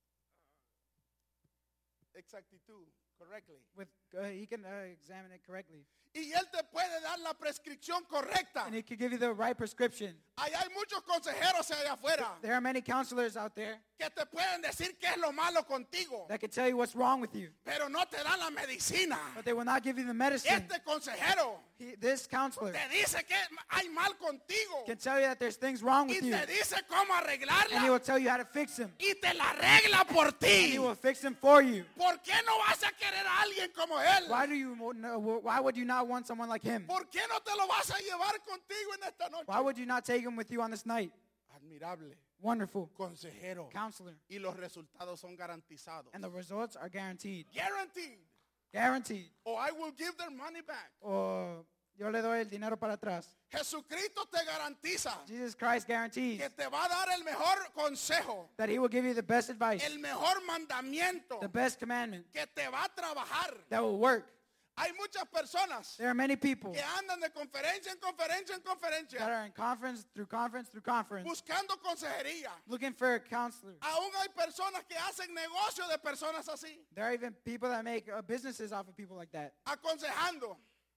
S2: Exactitud, correctly.
S3: with uh, he can uh, examine it correctly.
S2: Y él te puede dar la prescripción correcta.
S3: And he can give you the right prescription.
S2: Ahí hay muchos consejeros allá afuera
S3: There are many counselors out there
S2: que te pueden decir qué es lo malo contigo,
S3: that can tell you what's wrong with you.
S2: pero no te dan la medicina.
S3: But they will not give you the medicine.
S2: Este consejero
S3: He, this counselor
S2: te dice que hay mal contigo
S3: can tell you that there's things wrong
S2: y
S3: with you.
S2: te dice cómo
S3: And he
S2: arreglarla
S3: will tell you how to fix them.
S2: y te la arregla por
S3: And
S2: ti.
S3: he will fix them for you.
S2: ¿Por qué no vas a querer a alguien como él?
S3: Why do you no, why would you not want someone like him?
S2: ¿Por qué no te lo vas a llevar contigo en esta noche?
S3: Why would you not take him with you on this night?
S2: Admirable,
S3: Wonderful
S2: consejero.
S3: counselor.
S2: Y los resultados son garantizados.
S3: And the results are guaranteed.
S2: Guaranteed.
S3: Guaranteed.
S2: Or I will give their money back.
S3: O yo le doy el dinero para atrás.
S2: Jesucristo te garantiza
S3: Jesus Christ guarantees
S2: que te va a dar el mejor consejo,
S3: that he will give you the best advice,
S2: el mejor mandamiento,
S3: the best commandment
S2: que te va a trabajar.
S3: that will work.
S2: Hay muchas personas
S3: There are many people
S2: que andan de conferencia en conferencia en
S3: that
S2: conferencia
S3: are in conference through conference through conference
S2: buscando consejería.
S3: looking for a counselor.
S2: Aún hay personas que hacen negocio de personas así,
S3: There are even people that make uh, businesses off of people like that,
S2: aconsejando.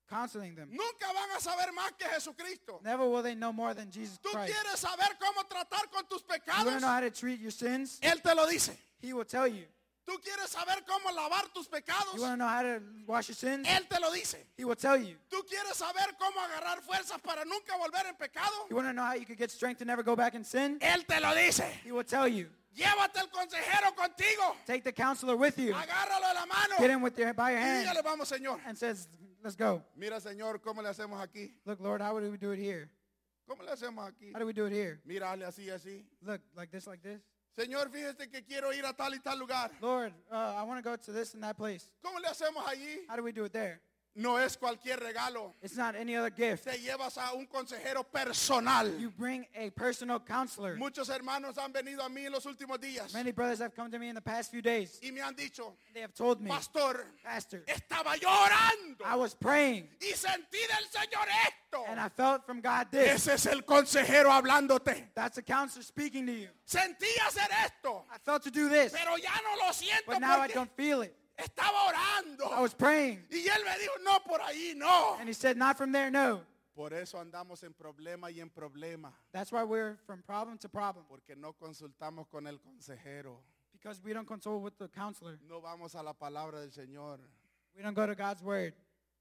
S3: counseling them.
S2: Nunca van a saber más que Jesucristo.
S3: Never will they know more than Jesus
S2: ¿Tú
S3: Christ.
S2: quieres saber cómo tratar con tus
S3: You want
S2: pecados?
S3: to know how to treat your sins?
S2: Él te lo dice.
S3: He will tell you.
S2: ¿Tú quieres saber cómo lavar tus pecados?
S3: You want to know how to wash your sins?
S2: Él te lo dice.
S3: He will tell you.
S2: ¿Tú quieres saber cómo agarrar fuerzas para nunca volver en pecado?
S3: You want to know how you can get strength to never go back and sin?
S2: Él te lo dice.
S3: He will tell you.
S2: Llévate el consejero contigo.
S3: Take the counselor with you.
S2: Agárralo de la mano.
S3: Get him with your, by your
S2: Y
S3: hand
S2: dígale, vamos, Señor.
S3: and says, let's go.
S2: Mira, Señor, ¿cómo le hacemos aquí?
S3: Look, Lord, how do we do it here?
S2: ¿Cómo le hacemos aquí?
S3: How do we do it here?
S2: Mira, hazle así, así.
S3: Look, like this, like this.
S2: Señor, fíjate que quiero ir a tal y tal lugar.
S3: Lord, uh, I want to go to this and that place.
S2: ¿Cómo le hacemos allí?
S3: How do we do it there?
S2: No es cualquier regalo.
S3: It's not any other gift.
S2: Te llevas a un consejero personal.
S3: You bring a personal counselor.
S2: Muchos hermanos han venido a mí en los últimos días
S3: Many brothers have come to me in the past few days.
S2: y me han dicho,
S3: They have told me,
S2: pastor,
S3: Pastor,
S2: estaba yo orando
S3: I was praying
S2: y sentí del Señor esto.
S3: and I felt from God this.
S2: Ese es el consejero hablándote.
S3: That's a counselor speaking to you.
S2: Sentí hacer esto,
S3: I felt to do this,
S2: pero ya no lo siento
S3: but now I
S2: porque
S3: don't feel it.
S2: estaba orando.
S3: I was praying.
S2: Y él me dijo, no, por ahí no.
S3: And he said, not from there, no.
S2: Por eso andamos en problema y en problema,
S3: That's why we're from problem to problem.
S2: porque no consultamos con el consejero.
S3: Because we don't consult with the counselor.
S2: No vamos a la palabra del Señor.
S3: We don't go to God's word.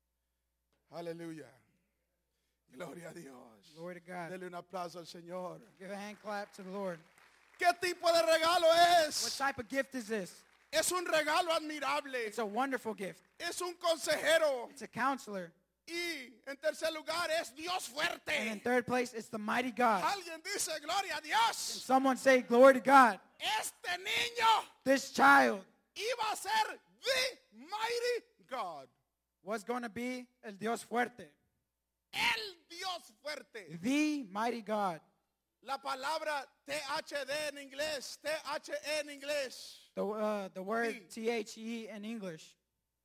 S2: Aleluya. Gloria a Dios.
S3: Glory to God.
S2: Dele un aplauso al Señor.
S3: Give a hand clap to the Lord.
S2: ¿Qué tipo de regalo
S3: What
S2: es?
S3: type of gift is this?
S2: Es un regalo admirable.
S3: It's a wonderful gift.
S2: Es un consejero.
S3: It's a counselor.
S2: Y en tercer lugar es Dios
S3: And in
S2: fuerte.
S3: third place, it's the mighty God.
S2: Alguien dice, gloria a Dios.
S3: Someone say, glory to God.
S2: Este niño
S3: This child
S2: iba a ser the mighty God.
S3: was going to be el Dios fuerte.
S2: El Dios fuerte.
S3: The mighty God.
S2: La palabra T H D en inglés, T H E en inglés,
S3: The, uh, the word
S2: Sí.
S3: T H E in English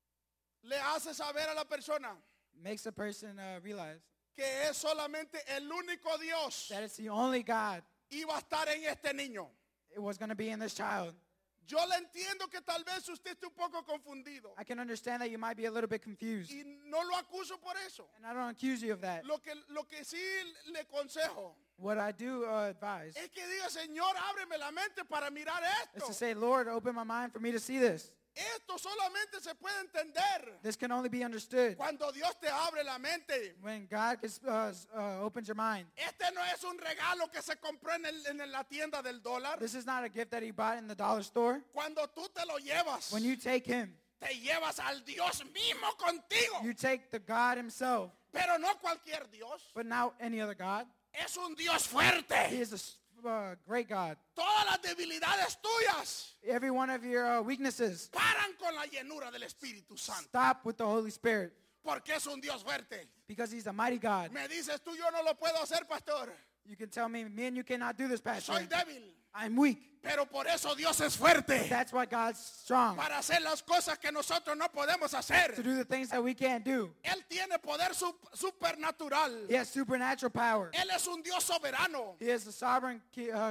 S2: le hace saber a la persona
S3: makes a person uh, realize
S2: que es solamente el único Dios
S3: that it's the only God.
S2: iba a estar en este niño.
S3: It was going to be in this child.
S2: Yo le entiendo que tal vez usted esté un poco confundido
S3: I can understand that you might be a little bit confused.
S2: y no lo acuso por eso.
S3: And I don't accuse you of that.
S2: Lo que, lo que sí le consejo
S3: What I do uh, advise
S2: es que diga, Señor, ábreme la mente para mirar
S3: is
S2: esto.
S3: to say, Lord, open my mind for me to see this.
S2: Esto solamente se puede entender
S3: This can only be understood
S2: cuando Dios te abre la mente.
S3: when God gets, uh, uh, opens your mind.
S2: Este no es un regalo que se compró en, el- en la tienda del dólar.
S3: This is not a gift that he bought in the dollar store.
S2: Cuando tú te lo llevas,
S3: When you take him,
S2: te llevas al Dios mismo contigo.
S3: you take the God himself,
S2: Pero no cualquier Dios.
S3: but not any other God.
S2: Es un Dios
S3: He
S2: fuerte.
S3: is a s- uh, great God.
S2: Todas las debilidades tuyas
S3: Every one of your uh, weaknesses,
S2: paran con la llenura del Espíritu Santo.
S3: stop with the Holy Spirit
S2: Porque es un Dios fuerte.
S3: because he's a mighty God.
S2: Me dices tú, yo no lo puedo hacer, pastor.
S3: You can tell me, me and you cannot do this, Pastor.
S2: Soy débil.
S3: I'm weak.
S2: Pero por eso Dios es fuerte.
S3: That's why God's strong
S2: Para hacer las cosas que nosotros no podemos
S3: to
S2: hacer.
S3: do the things that we can't do.
S2: Él tiene poder sup- supernatural.
S3: He has supernatural power.
S2: Él es un Dios soberano.
S3: He is a sovereign, ki- uh,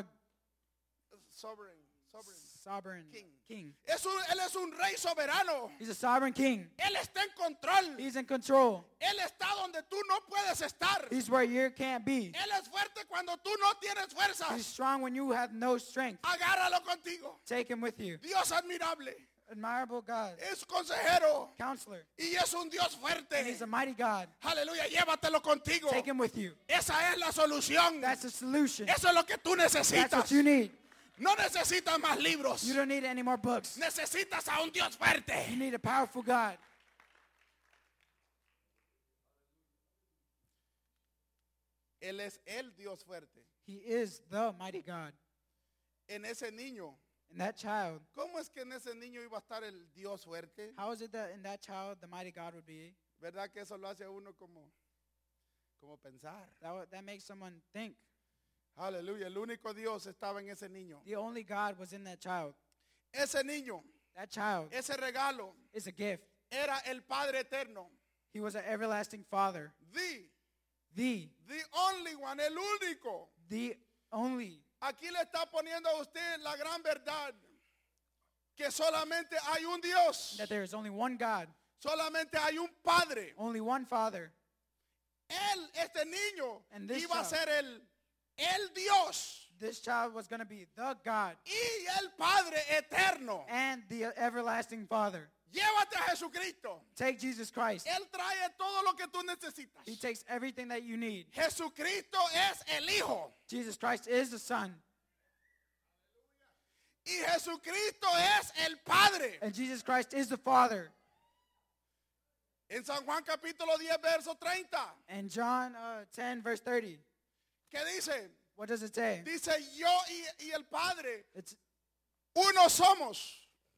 S2: Sovereign, sovereign.
S3: sovereign
S2: King.
S3: king.
S2: Es un- él es un rey soberano.
S3: He's a sovereign king.
S2: Él está en control.
S3: He's in control.
S2: Él está donde tú no puedes estar.
S3: He's where you can't be.
S2: Él es fuerte cuando tú no tienes
S3: He's
S2: fuerzas.
S3: strong when you have no strength.
S2: Agárralo contigo.
S3: Take him with you.
S2: Dios admirable.
S3: Admirable God.
S2: Es consejero.
S3: Counselor.
S2: Y es un Dios fuerte.
S3: And he's a mighty God.
S2: Aleluya, llévatelo contigo.
S3: Take him with you.
S2: Esa es la solución.
S3: That's the solution.
S2: Eso es lo que tú
S3: That's
S2: necesitas.
S3: what you need.
S2: No necesitas más libros.
S3: You don't need any more books.
S2: Necesitas a un Dios fuerte.
S3: You need a powerful God.
S2: Él es el Dios fuerte.
S3: He is the mighty God.
S2: En ese niño,
S3: And that child,
S2: ¿cómo es que en ese niño iba a estar el Dios fuerte?
S3: how is it that in that child the mighty God would be?
S2: ¿Verdad que eso lo hace a uno como, como pensar?
S3: That, would- that makes someone think.
S2: Aleluya, el único Dios estaba en ese niño.
S3: The only God was in that child.
S2: Ese niño,
S3: That child
S2: ese regalo,
S3: is a gift.
S2: era el Padre Eterno.
S3: He was an everlasting Father.
S2: The,
S3: The,
S2: the only one, el único.
S3: the only.
S2: Aquí le está poniendo a usted la gran verdad. Que solamente hay un Dios.
S3: That there is only one God.
S2: Solamente hay un padre.
S3: Only one Father.
S2: Él, este niño,
S3: And this
S2: iba a
S3: child.
S2: ser el, el Dios
S3: This child was going to be the God
S2: y el Padre eterno.
S3: and the everlasting Father.
S2: Llévate a Jesucristo.
S3: Take Jesus Christ.
S2: Él trae todo lo que tú necesitas.
S3: He takes everything that you need.
S2: Jesucristo es el Hijo
S3: Jesus Christ is the Son.
S2: y Jesucristo es el Padre.
S3: And Jesus Christ is the Father.
S2: En San Juan capítulo diez, verso treinta,
S3: And John uh, ten, verse thirty,
S2: ¿qué dice?
S3: what does it say?
S2: Dice, yo y, y el Padre,
S3: It's,
S2: uno somos.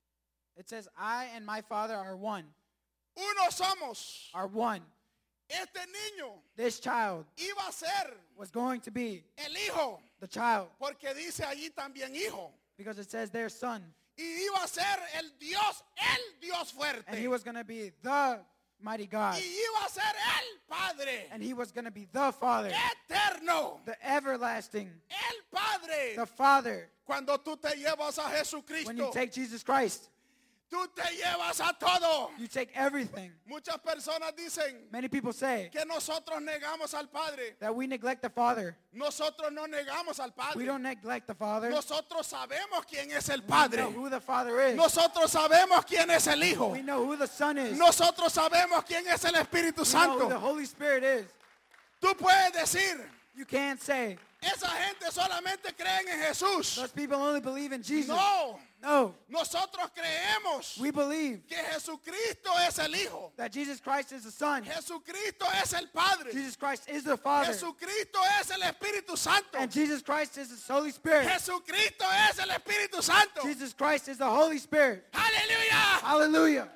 S3: it says, I and my Father are one.
S2: Uno somos.
S3: Are one.
S2: Este niño
S3: This child
S2: iba a ser
S3: was going to be
S2: el Hijo,
S3: the child
S2: porque dice allí también Hijo.
S3: because it says their son.
S2: Y iba a ser el Dios, el Dios fuerte.
S3: And he was going to be the mighty God.
S2: Y iba a ser el Padre
S3: And he was going to be the Father,
S2: eterno.
S3: the everlasting,
S2: El Padre.
S3: the Father.
S2: Cuando tú te llevas a
S3: When you
S2: Jesucristo,
S3: take Jesus Christ,
S2: tú te llevas a todo.
S3: you take everything.
S2: Muchas personas dicen
S3: Many people say
S2: que nosotros negamos al Padre.
S3: that we neglect the Father.
S2: Nosotros no negamos al
S3: We
S2: Padre.
S3: don't neglect the Father.
S2: Nosotros sabemos quién es el
S3: We
S2: Padre.
S3: know who the Father is.
S2: Nosotros sabemos quién es el Hijo.
S3: We know who the Son is.
S2: Nosotros sabemos quién es el Espíritu
S3: We know who the
S2: Santo.
S3: Holy Spirit is.
S2: Tú puedes decir,
S3: You can't say
S2: esa gente solamente creen en Jesús.
S3: those people only believe in Jesus.
S2: No,
S3: No,
S2: nosotros creemos
S3: we believe
S2: que Jesucristo es el Hijo.
S3: that Jesus Christ is the Son.
S2: Jesucristo es el Padre.
S3: Jesus Christ is the Father.
S2: Jesucristo es el Espíritu Santo.
S3: And Jesus Christ is the Holy Spirit.
S2: Jesucristo es el Espíritu Santo.
S3: Jesus Christ is the Holy Spirit.
S2: Aleluya.
S3: Hallelujah.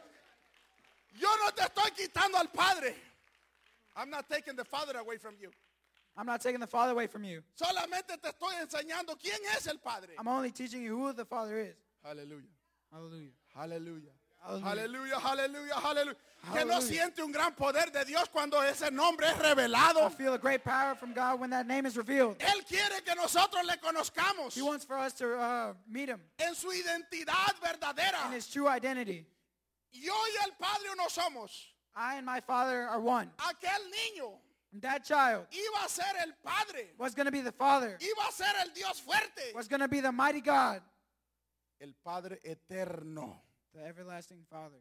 S2: Yo no te estoy quitando al Padre. I'm not taking the Father away from you.
S3: I'm not taking the Father away from you.
S2: Solamente te estoy enseñando quién es el Padre.
S3: I'm only teaching you who the Father is.
S2: Aleluya.
S3: Hallelujah.
S2: Aleluya.
S3: Hallelujah.
S2: Aleluya, aleluya, aleluya. Que no
S3: Hallelujah.
S2: siente un gran poder de Dios cuando ese nombre es
S3: I
S2: revelado.
S3: feel a great power from God when that name is revealed.
S2: Él quiere que nosotros le conozcamos
S3: He wants for us to uh, meet Him
S2: en su identidad verdadera.
S3: in His true identity.
S2: Yo y el Padre uno somos.
S3: I and my Father are one.
S2: Aquel niño
S3: That child
S2: iba a ser el Padre.
S3: was going to be the Father,
S2: Iba a ser el Dios fuerte.
S3: was going to be the mighty God,
S2: El Padre eterno.
S3: the everlasting Father.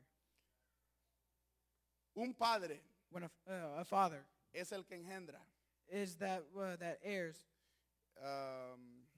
S2: Un padre
S3: When a, uh, a father
S2: es el que engendra.
S3: is that uh, that heirs.
S2: Um,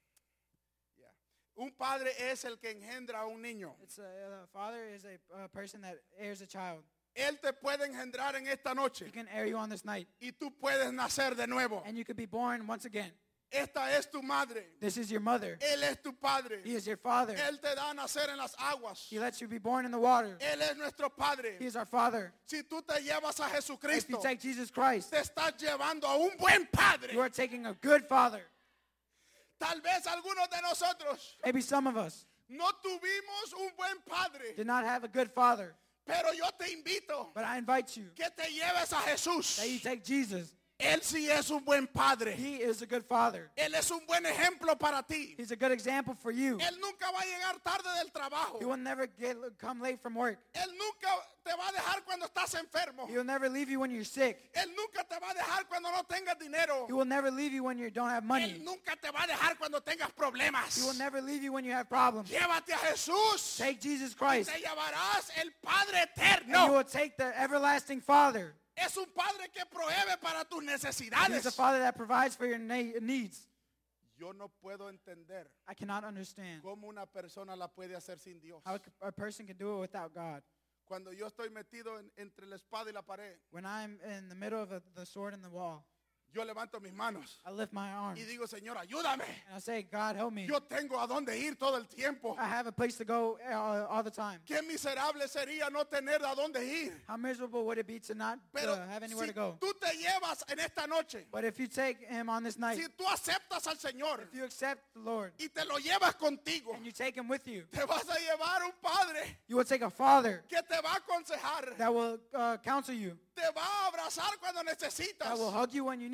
S2: yeah. Un padre es el que engendra a un niño.
S3: It's a, a father is a, a person that heirs a child.
S2: Él te puede engendrar en esta noche
S3: He can heir you on this night,
S2: y tú puedes nacer de nuevo.
S3: and you could be born once again.
S2: Esta es tu madre.
S3: This is your mother.
S2: Él es tu padre.
S3: He is your father.
S2: Él te da a nacer en las aguas.
S3: He lets you be born in the water.
S2: Él es nuestro padre.
S3: He is our Father.
S2: Si tú te llevas a
S3: If you
S2: Jesucristo,
S3: take Jesus Christ,
S2: te estás llevando a un buen padre.
S3: you are taking a good father.
S2: Tal vez algunos de nosotros
S3: Maybe some of us
S2: no tuvimos un buen padre,
S3: did not have a good father,
S2: pero yo te invito
S3: but I invite you
S2: que te lleves a Jesús.
S3: that you take Jesus.
S2: Él sí es un buen padre.
S3: He is a good father.
S2: Él es un buen ejemplo para ti.
S3: He's a good example for you.
S2: Él nunca va a llegar tarde del trabajo.
S3: He will never get, come late from work.
S2: Él nunca te va a dejar cuando estás enfermo.
S3: He will never leave you when you're sick.
S2: Él nunca te va a dejar cuando no tengas dinero.
S3: He will never leave you when you don't have
S2: Él
S3: money.
S2: nunca te va a dejar cuando tengas problemas.
S3: He will never leave you when you have problems.
S2: Llévate a Jesús.
S3: Take Jesus
S2: Y
S3: Christ,
S2: te llevarás el Padre
S3: and you
S2: eterno.
S3: will take the everlasting Father.
S2: Es un Padre que provee para tus
S3: He's a
S2: necesidades.
S3: Father that provides for your na- needs.
S2: Yo no puedo entender
S3: I cannot understand
S2: cómo una persona la puede hacer sin Dios.
S3: how a person can do it without God.
S2: Cuando yo estoy metido en- entre la espada y la pared,
S3: When I'm in the middle of a, the sword and the wall,
S2: yo levanto mis manos
S3: I lift my arms
S2: y digo, Señor, ayúdame.
S3: and I say, God, help me.
S2: Yo tengo a dónde ir todo el tiempo.
S3: I have a place to go uh, all the time.
S2: Qué miserable sería no tener a dónde ir.
S3: How miserable would it be to not
S2: Pero
S3: uh, have anywhere
S2: si
S3: to go?
S2: tú te llevas en esta noche,
S3: But if you take him on this night,
S2: si tú aceptas al Señor
S3: if you accept the Lord
S2: y te lo llevas contigo,
S3: and you take him with you,
S2: te vas a llevar un Padre
S3: you will take a Father
S2: que te va a aconsejar,
S3: that will uh, counsel you,
S2: te va a abrazar cuando
S3: that
S2: necesitas,
S3: will hug you when you need it,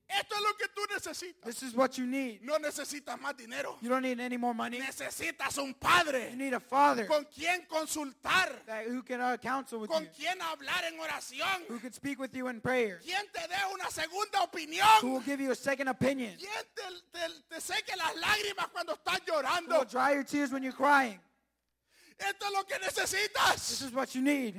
S2: Esto es lo que tú necesitas.
S3: This is what you need.
S2: No necesitas más dinero.
S3: You don't need any more money.
S2: Necesitas un
S3: You
S2: padre
S3: need a father
S2: con quien consultar,
S3: that who can uh, counsel with
S2: con
S3: you,
S2: quien hablar en oración,
S3: who can speak with you in prayer,
S2: quien te dé una segunda
S3: who
S2: opinión,
S3: will give you a second opinion,
S2: quien te, te- te seque las lágrimas cuando estás
S3: who will
S2: llorando.
S3: dry your tears when you're crying.
S2: Esto es lo que
S3: This
S2: necesitas.
S3: is what you need.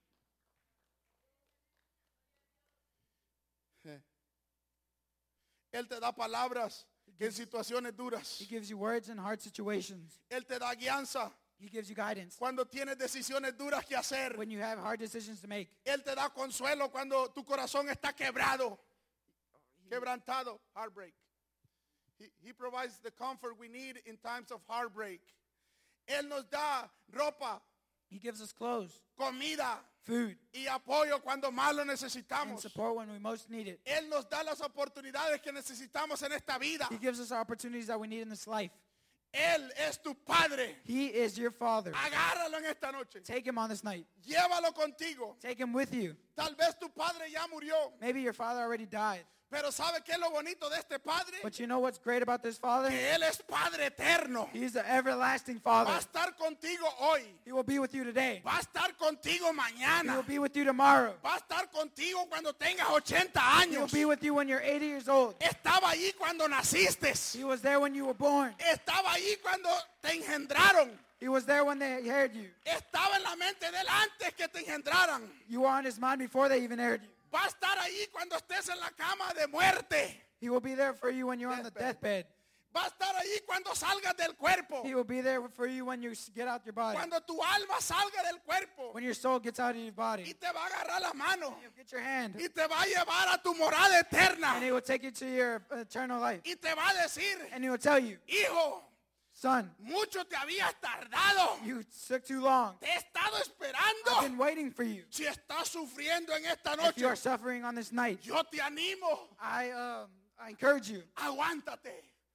S2: Él te da palabras en situaciones duras.
S3: He gives you words in hard situations.
S2: Él te da guianza
S3: He gives you guidance
S2: cuando tienes decisiones duras que hacer.
S3: when you have hard decisions to make.
S2: Él te da consuelo cuando tu corazón está quebrado, quebrantado, heartbreak. He, he provides the comfort we need in times of heartbreak. Él nos da ropa,
S3: He gives us clothes,
S2: comida
S3: food,
S2: y apoyo cuando más lo
S3: and
S2: necesitamos.
S3: support when we most need it.
S2: Él nos da las oportunidades que necesitamos en esta vida.
S3: He gives us opportunities that we need in this life.
S2: Él es tu padre.
S3: He is your father.
S2: Agárralo en esta noche.
S3: Take him on this night.
S2: Llévalo contigo.
S3: Take him with you.
S2: Tal vez tu padre ya murió,
S3: Maybe your father already died.
S2: pero ¿sabe qué es lo bonito de este padre?
S3: But you know what's great about this father?
S2: Que Él es Padre eterno.
S3: He's the everlasting
S2: Va a
S3: father.
S2: estar contigo hoy.
S3: He will be with you today.
S2: Va a estar contigo
S3: He
S2: mañana.
S3: will be with you tomorrow.
S2: Va a estar contigo cuando tengas ochenta
S3: He will
S2: años.
S3: be with you when you're eighty years old.
S2: Estaba allí cuando naciste.
S3: He was there when you were born.
S2: Estaba allí cuando te engendraron.
S3: He was there when they heard you.
S2: Estaba en la mente de él antes que te engendraran.
S3: You were on his mind before they even heard you.
S2: Va a estar allí cuando estés en la cama de muerte.
S3: He will be there for you when you're on the
S2: Deathbed.
S3: deathbed.
S2: Va a estar allí cuando salgas del cuerpo.
S3: He will be there for you when you s- get out your body.
S2: Cuando tu alma salga del cuerpo.
S3: When your soul gets out of your
S2: Y
S3: body.
S2: te va a agarrar la mano.
S3: He'll get your hand.
S2: Y te va a llevar a tu morada eterna.
S3: And he will take you to your eternal life.
S2: Y te va a decir,
S3: And he will tell you,
S2: hijo,
S3: son,
S2: mucho te habías tardado.
S3: you took too long.
S2: Te he estado
S3: I've
S2: esperando.
S3: been waiting for you.
S2: Si estás sufriendo en esta
S3: If you are
S2: noche,
S3: suffering on this night,
S2: yo te animo.
S3: I, um, I encourage you,
S2: Aguántate.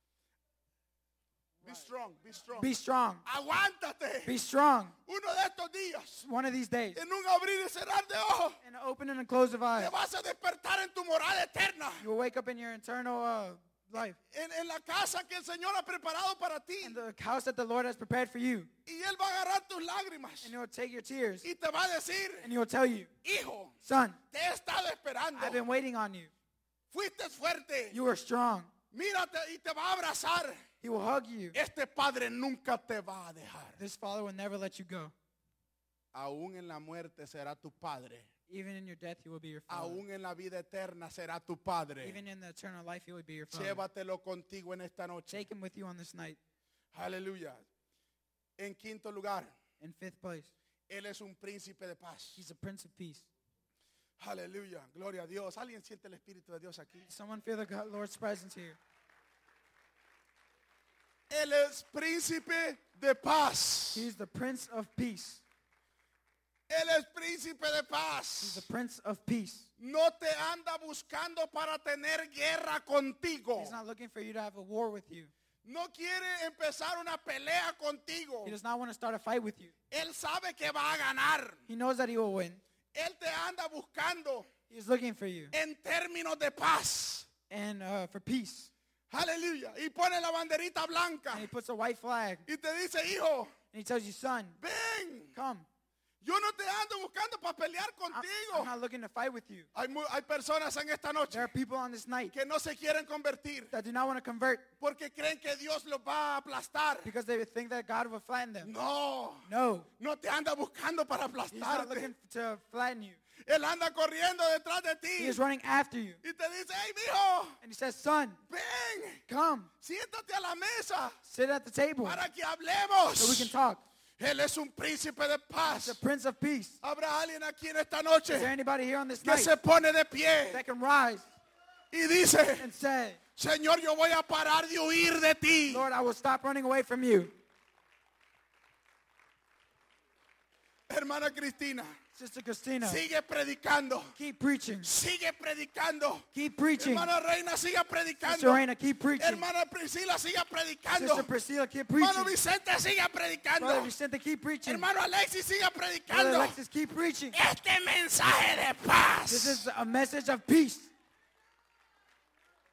S2: Be strong, be strong.
S3: be strong.
S2: Aguántate.
S3: Be strong.
S2: Uno de estos días,
S3: One of these days,
S2: en un abrir y cerrar de ojos,
S3: in an open and a close of
S2: te
S3: eyes,
S2: vas a despertar en tu morada eterna.
S3: you will wake up in your eternal uh, life.
S2: En, en la casa que el Señor ha preparado para ti.
S3: In the house that the Lord has prepared for you.
S2: Y Él va a agarrar tus lágrimas.
S3: And he will take your tears.
S2: Y te va a decir,
S3: And he will tell you,
S2: hijo,
S3: son,
S2: te he estado esperando.
S3: I've been waiting on you.
S2: Fuiste fuerte.
S3: You are strong.
S2: Mírate y te va a abrazar.
S3: He will hug you.
S2: Este padre nunca te va a dejar.
S3: This father will never let you go.
S2: Aún en la muerte será tu padre.
S3: Even in your death, he will be your father.
S2: Aún en la vida eterna será tu padre.
S3: Even in the eternal life, he will be your father.
S2: Llévatelo contigo en esta noche.
S3: Take him with you on this night.
S2: Aleluya. En quinto lugar,
S3: In fifth place,
S2: Él es un príncipe de paz.
S3: he's a prince of peace.
S2: Aleluya. Gloria a Dios. ¿Alguien siente el Espíritu de Dios aquí?
S3: Someone feel the God, Lord's presence here.
S2: Él es príncipe de paz.
S3: He's the prince of peace.
S2: Él es príncipe de
S3: He's
S2: paz.
S3: the prince of peace.
S2: No te anda buscando para tener guerra contigo.
S3: He's not looking for you to have a war with you.
S2: No quiere empezar una pelea contigo.
S3: He does not want to start a fight with you.
S2: Él sabe que va a ganar.
S3: He knows that he will win.
S2: Él te anda buscando
S3: He's looking for you
S2: en términos de paz.
S3: and uh, for peace.
S2: Aleluya. Y pone la banderita blanca.
S3: And he puts a white flag
S2: Y te dice, hijo,
S3: and he tells you, son,
S2: ven.
S3: come.
S2: Yo no te ando buscando para pelear
S3: I'm, I'm
S2: contigo.
S3: not looking to fight with you.
S2: Hay, mu- hay personas en esta noche
S3: There are people on this night
S2: que no se quieren convertir
S3: that do not want to convert
S2: porque creen que Dios los va a aplastar.
S3: because they think that God will flatten them.
S2: No,
S3: No,
S2: no te anda buscando para
S3: he's not
S2: aplastarte.
S3: looking to flatten you.
S2: Él anda corriendo detrás de
S3: He
S2: ti
S3: is running after you.
S2: y te dice, hey, mijo,
S3: And he says, son,
S2: ven,
S3: come,
S2: siéntate a la mesa
S3: sit at the table
S2: para que hablemos.
S3: so we can talk.
S2: Él es un príncipe de
S3: He's
S2: paz.
S3: the prince of peace.
S2: Habrá alguien aquí en esta
S3: Is there
S2: noche
S3: anybody here on this
S2: que
S3: night
S2: se pone de pie
S3: that can rise
S2: y dice,
S3: and say,
S2: Señor, yo voy a parar de huir de ti.
S3: Lord, I will stop running away from you.
S2: Hermana Cristina,
S3: Sister Christina,
S2: sigue predicando.
S3: keep preaching.
S2: Sigue predicando.
S3: Keep preaching.
S2: Hermana Reina, siga
S3: Sister
S2: predicando.
S3: Reina, keep preaching.
S2: Hermana Priscila, siga predicando.
S3: Sister Priscilla, keep
S2: Hermano
S3: preaching.
S2: Vicente, siga
S3: Brother
S2: predicando.
S3: Vicente, keep preaching.
S2: Hermano Alexis, siga
S3: Brother
S2: predicando.
S3: Alexis, keep preaching.
S2: Este mensaje de paz.
S3: This is a message of peace.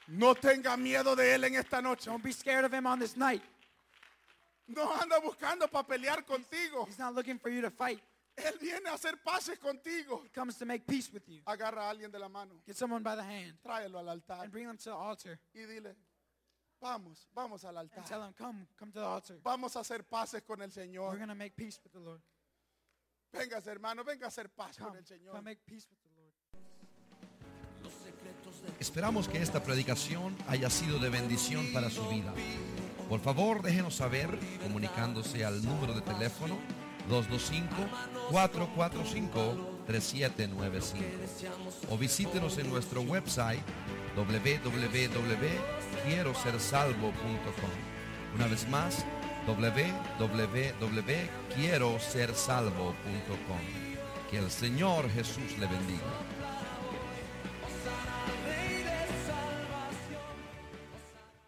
S2: No tenga miedo de él en esta noche.
S3: Don't be scared of him on this night.
S2: No anda buscando para pelear contigo.
S3: He's not looking for you to fight.
S2: Él viene a hacer paces contigo.
S3: He comes to make peace with you.
S2: Agarra a alguien de la mano.
S3: Get someone by the hand
S2: Tráelo al altar.
S3: and bring them to the altar
S2: Y dile, vamos, vamos al altar.
S3: and tell them, come, come to the altar.
S2: Vamos a hacer paces con el
S3: We're
S2: Señor.
S3: going to make peace with the Lord.
S2: Venga, hermano, venga a hacer paz
S3: Come,
S2: con el Señor.
S3: come make peace with the Lord.
S1: Esperamos que esta predicación haya sido de bendición para su vida. Por favor, déjenos saber comunicándose al número de teléfono dos dos cinco, cuatro cuatro cinco, tres siete nueve cinco o visítenos en nuestro website doble u doble u doble u punto quiero ser salvo punto com. Una vez más, doble u doble u doble u punto quiero ser salvo punto com. Que el Señor Jesús le bendiga.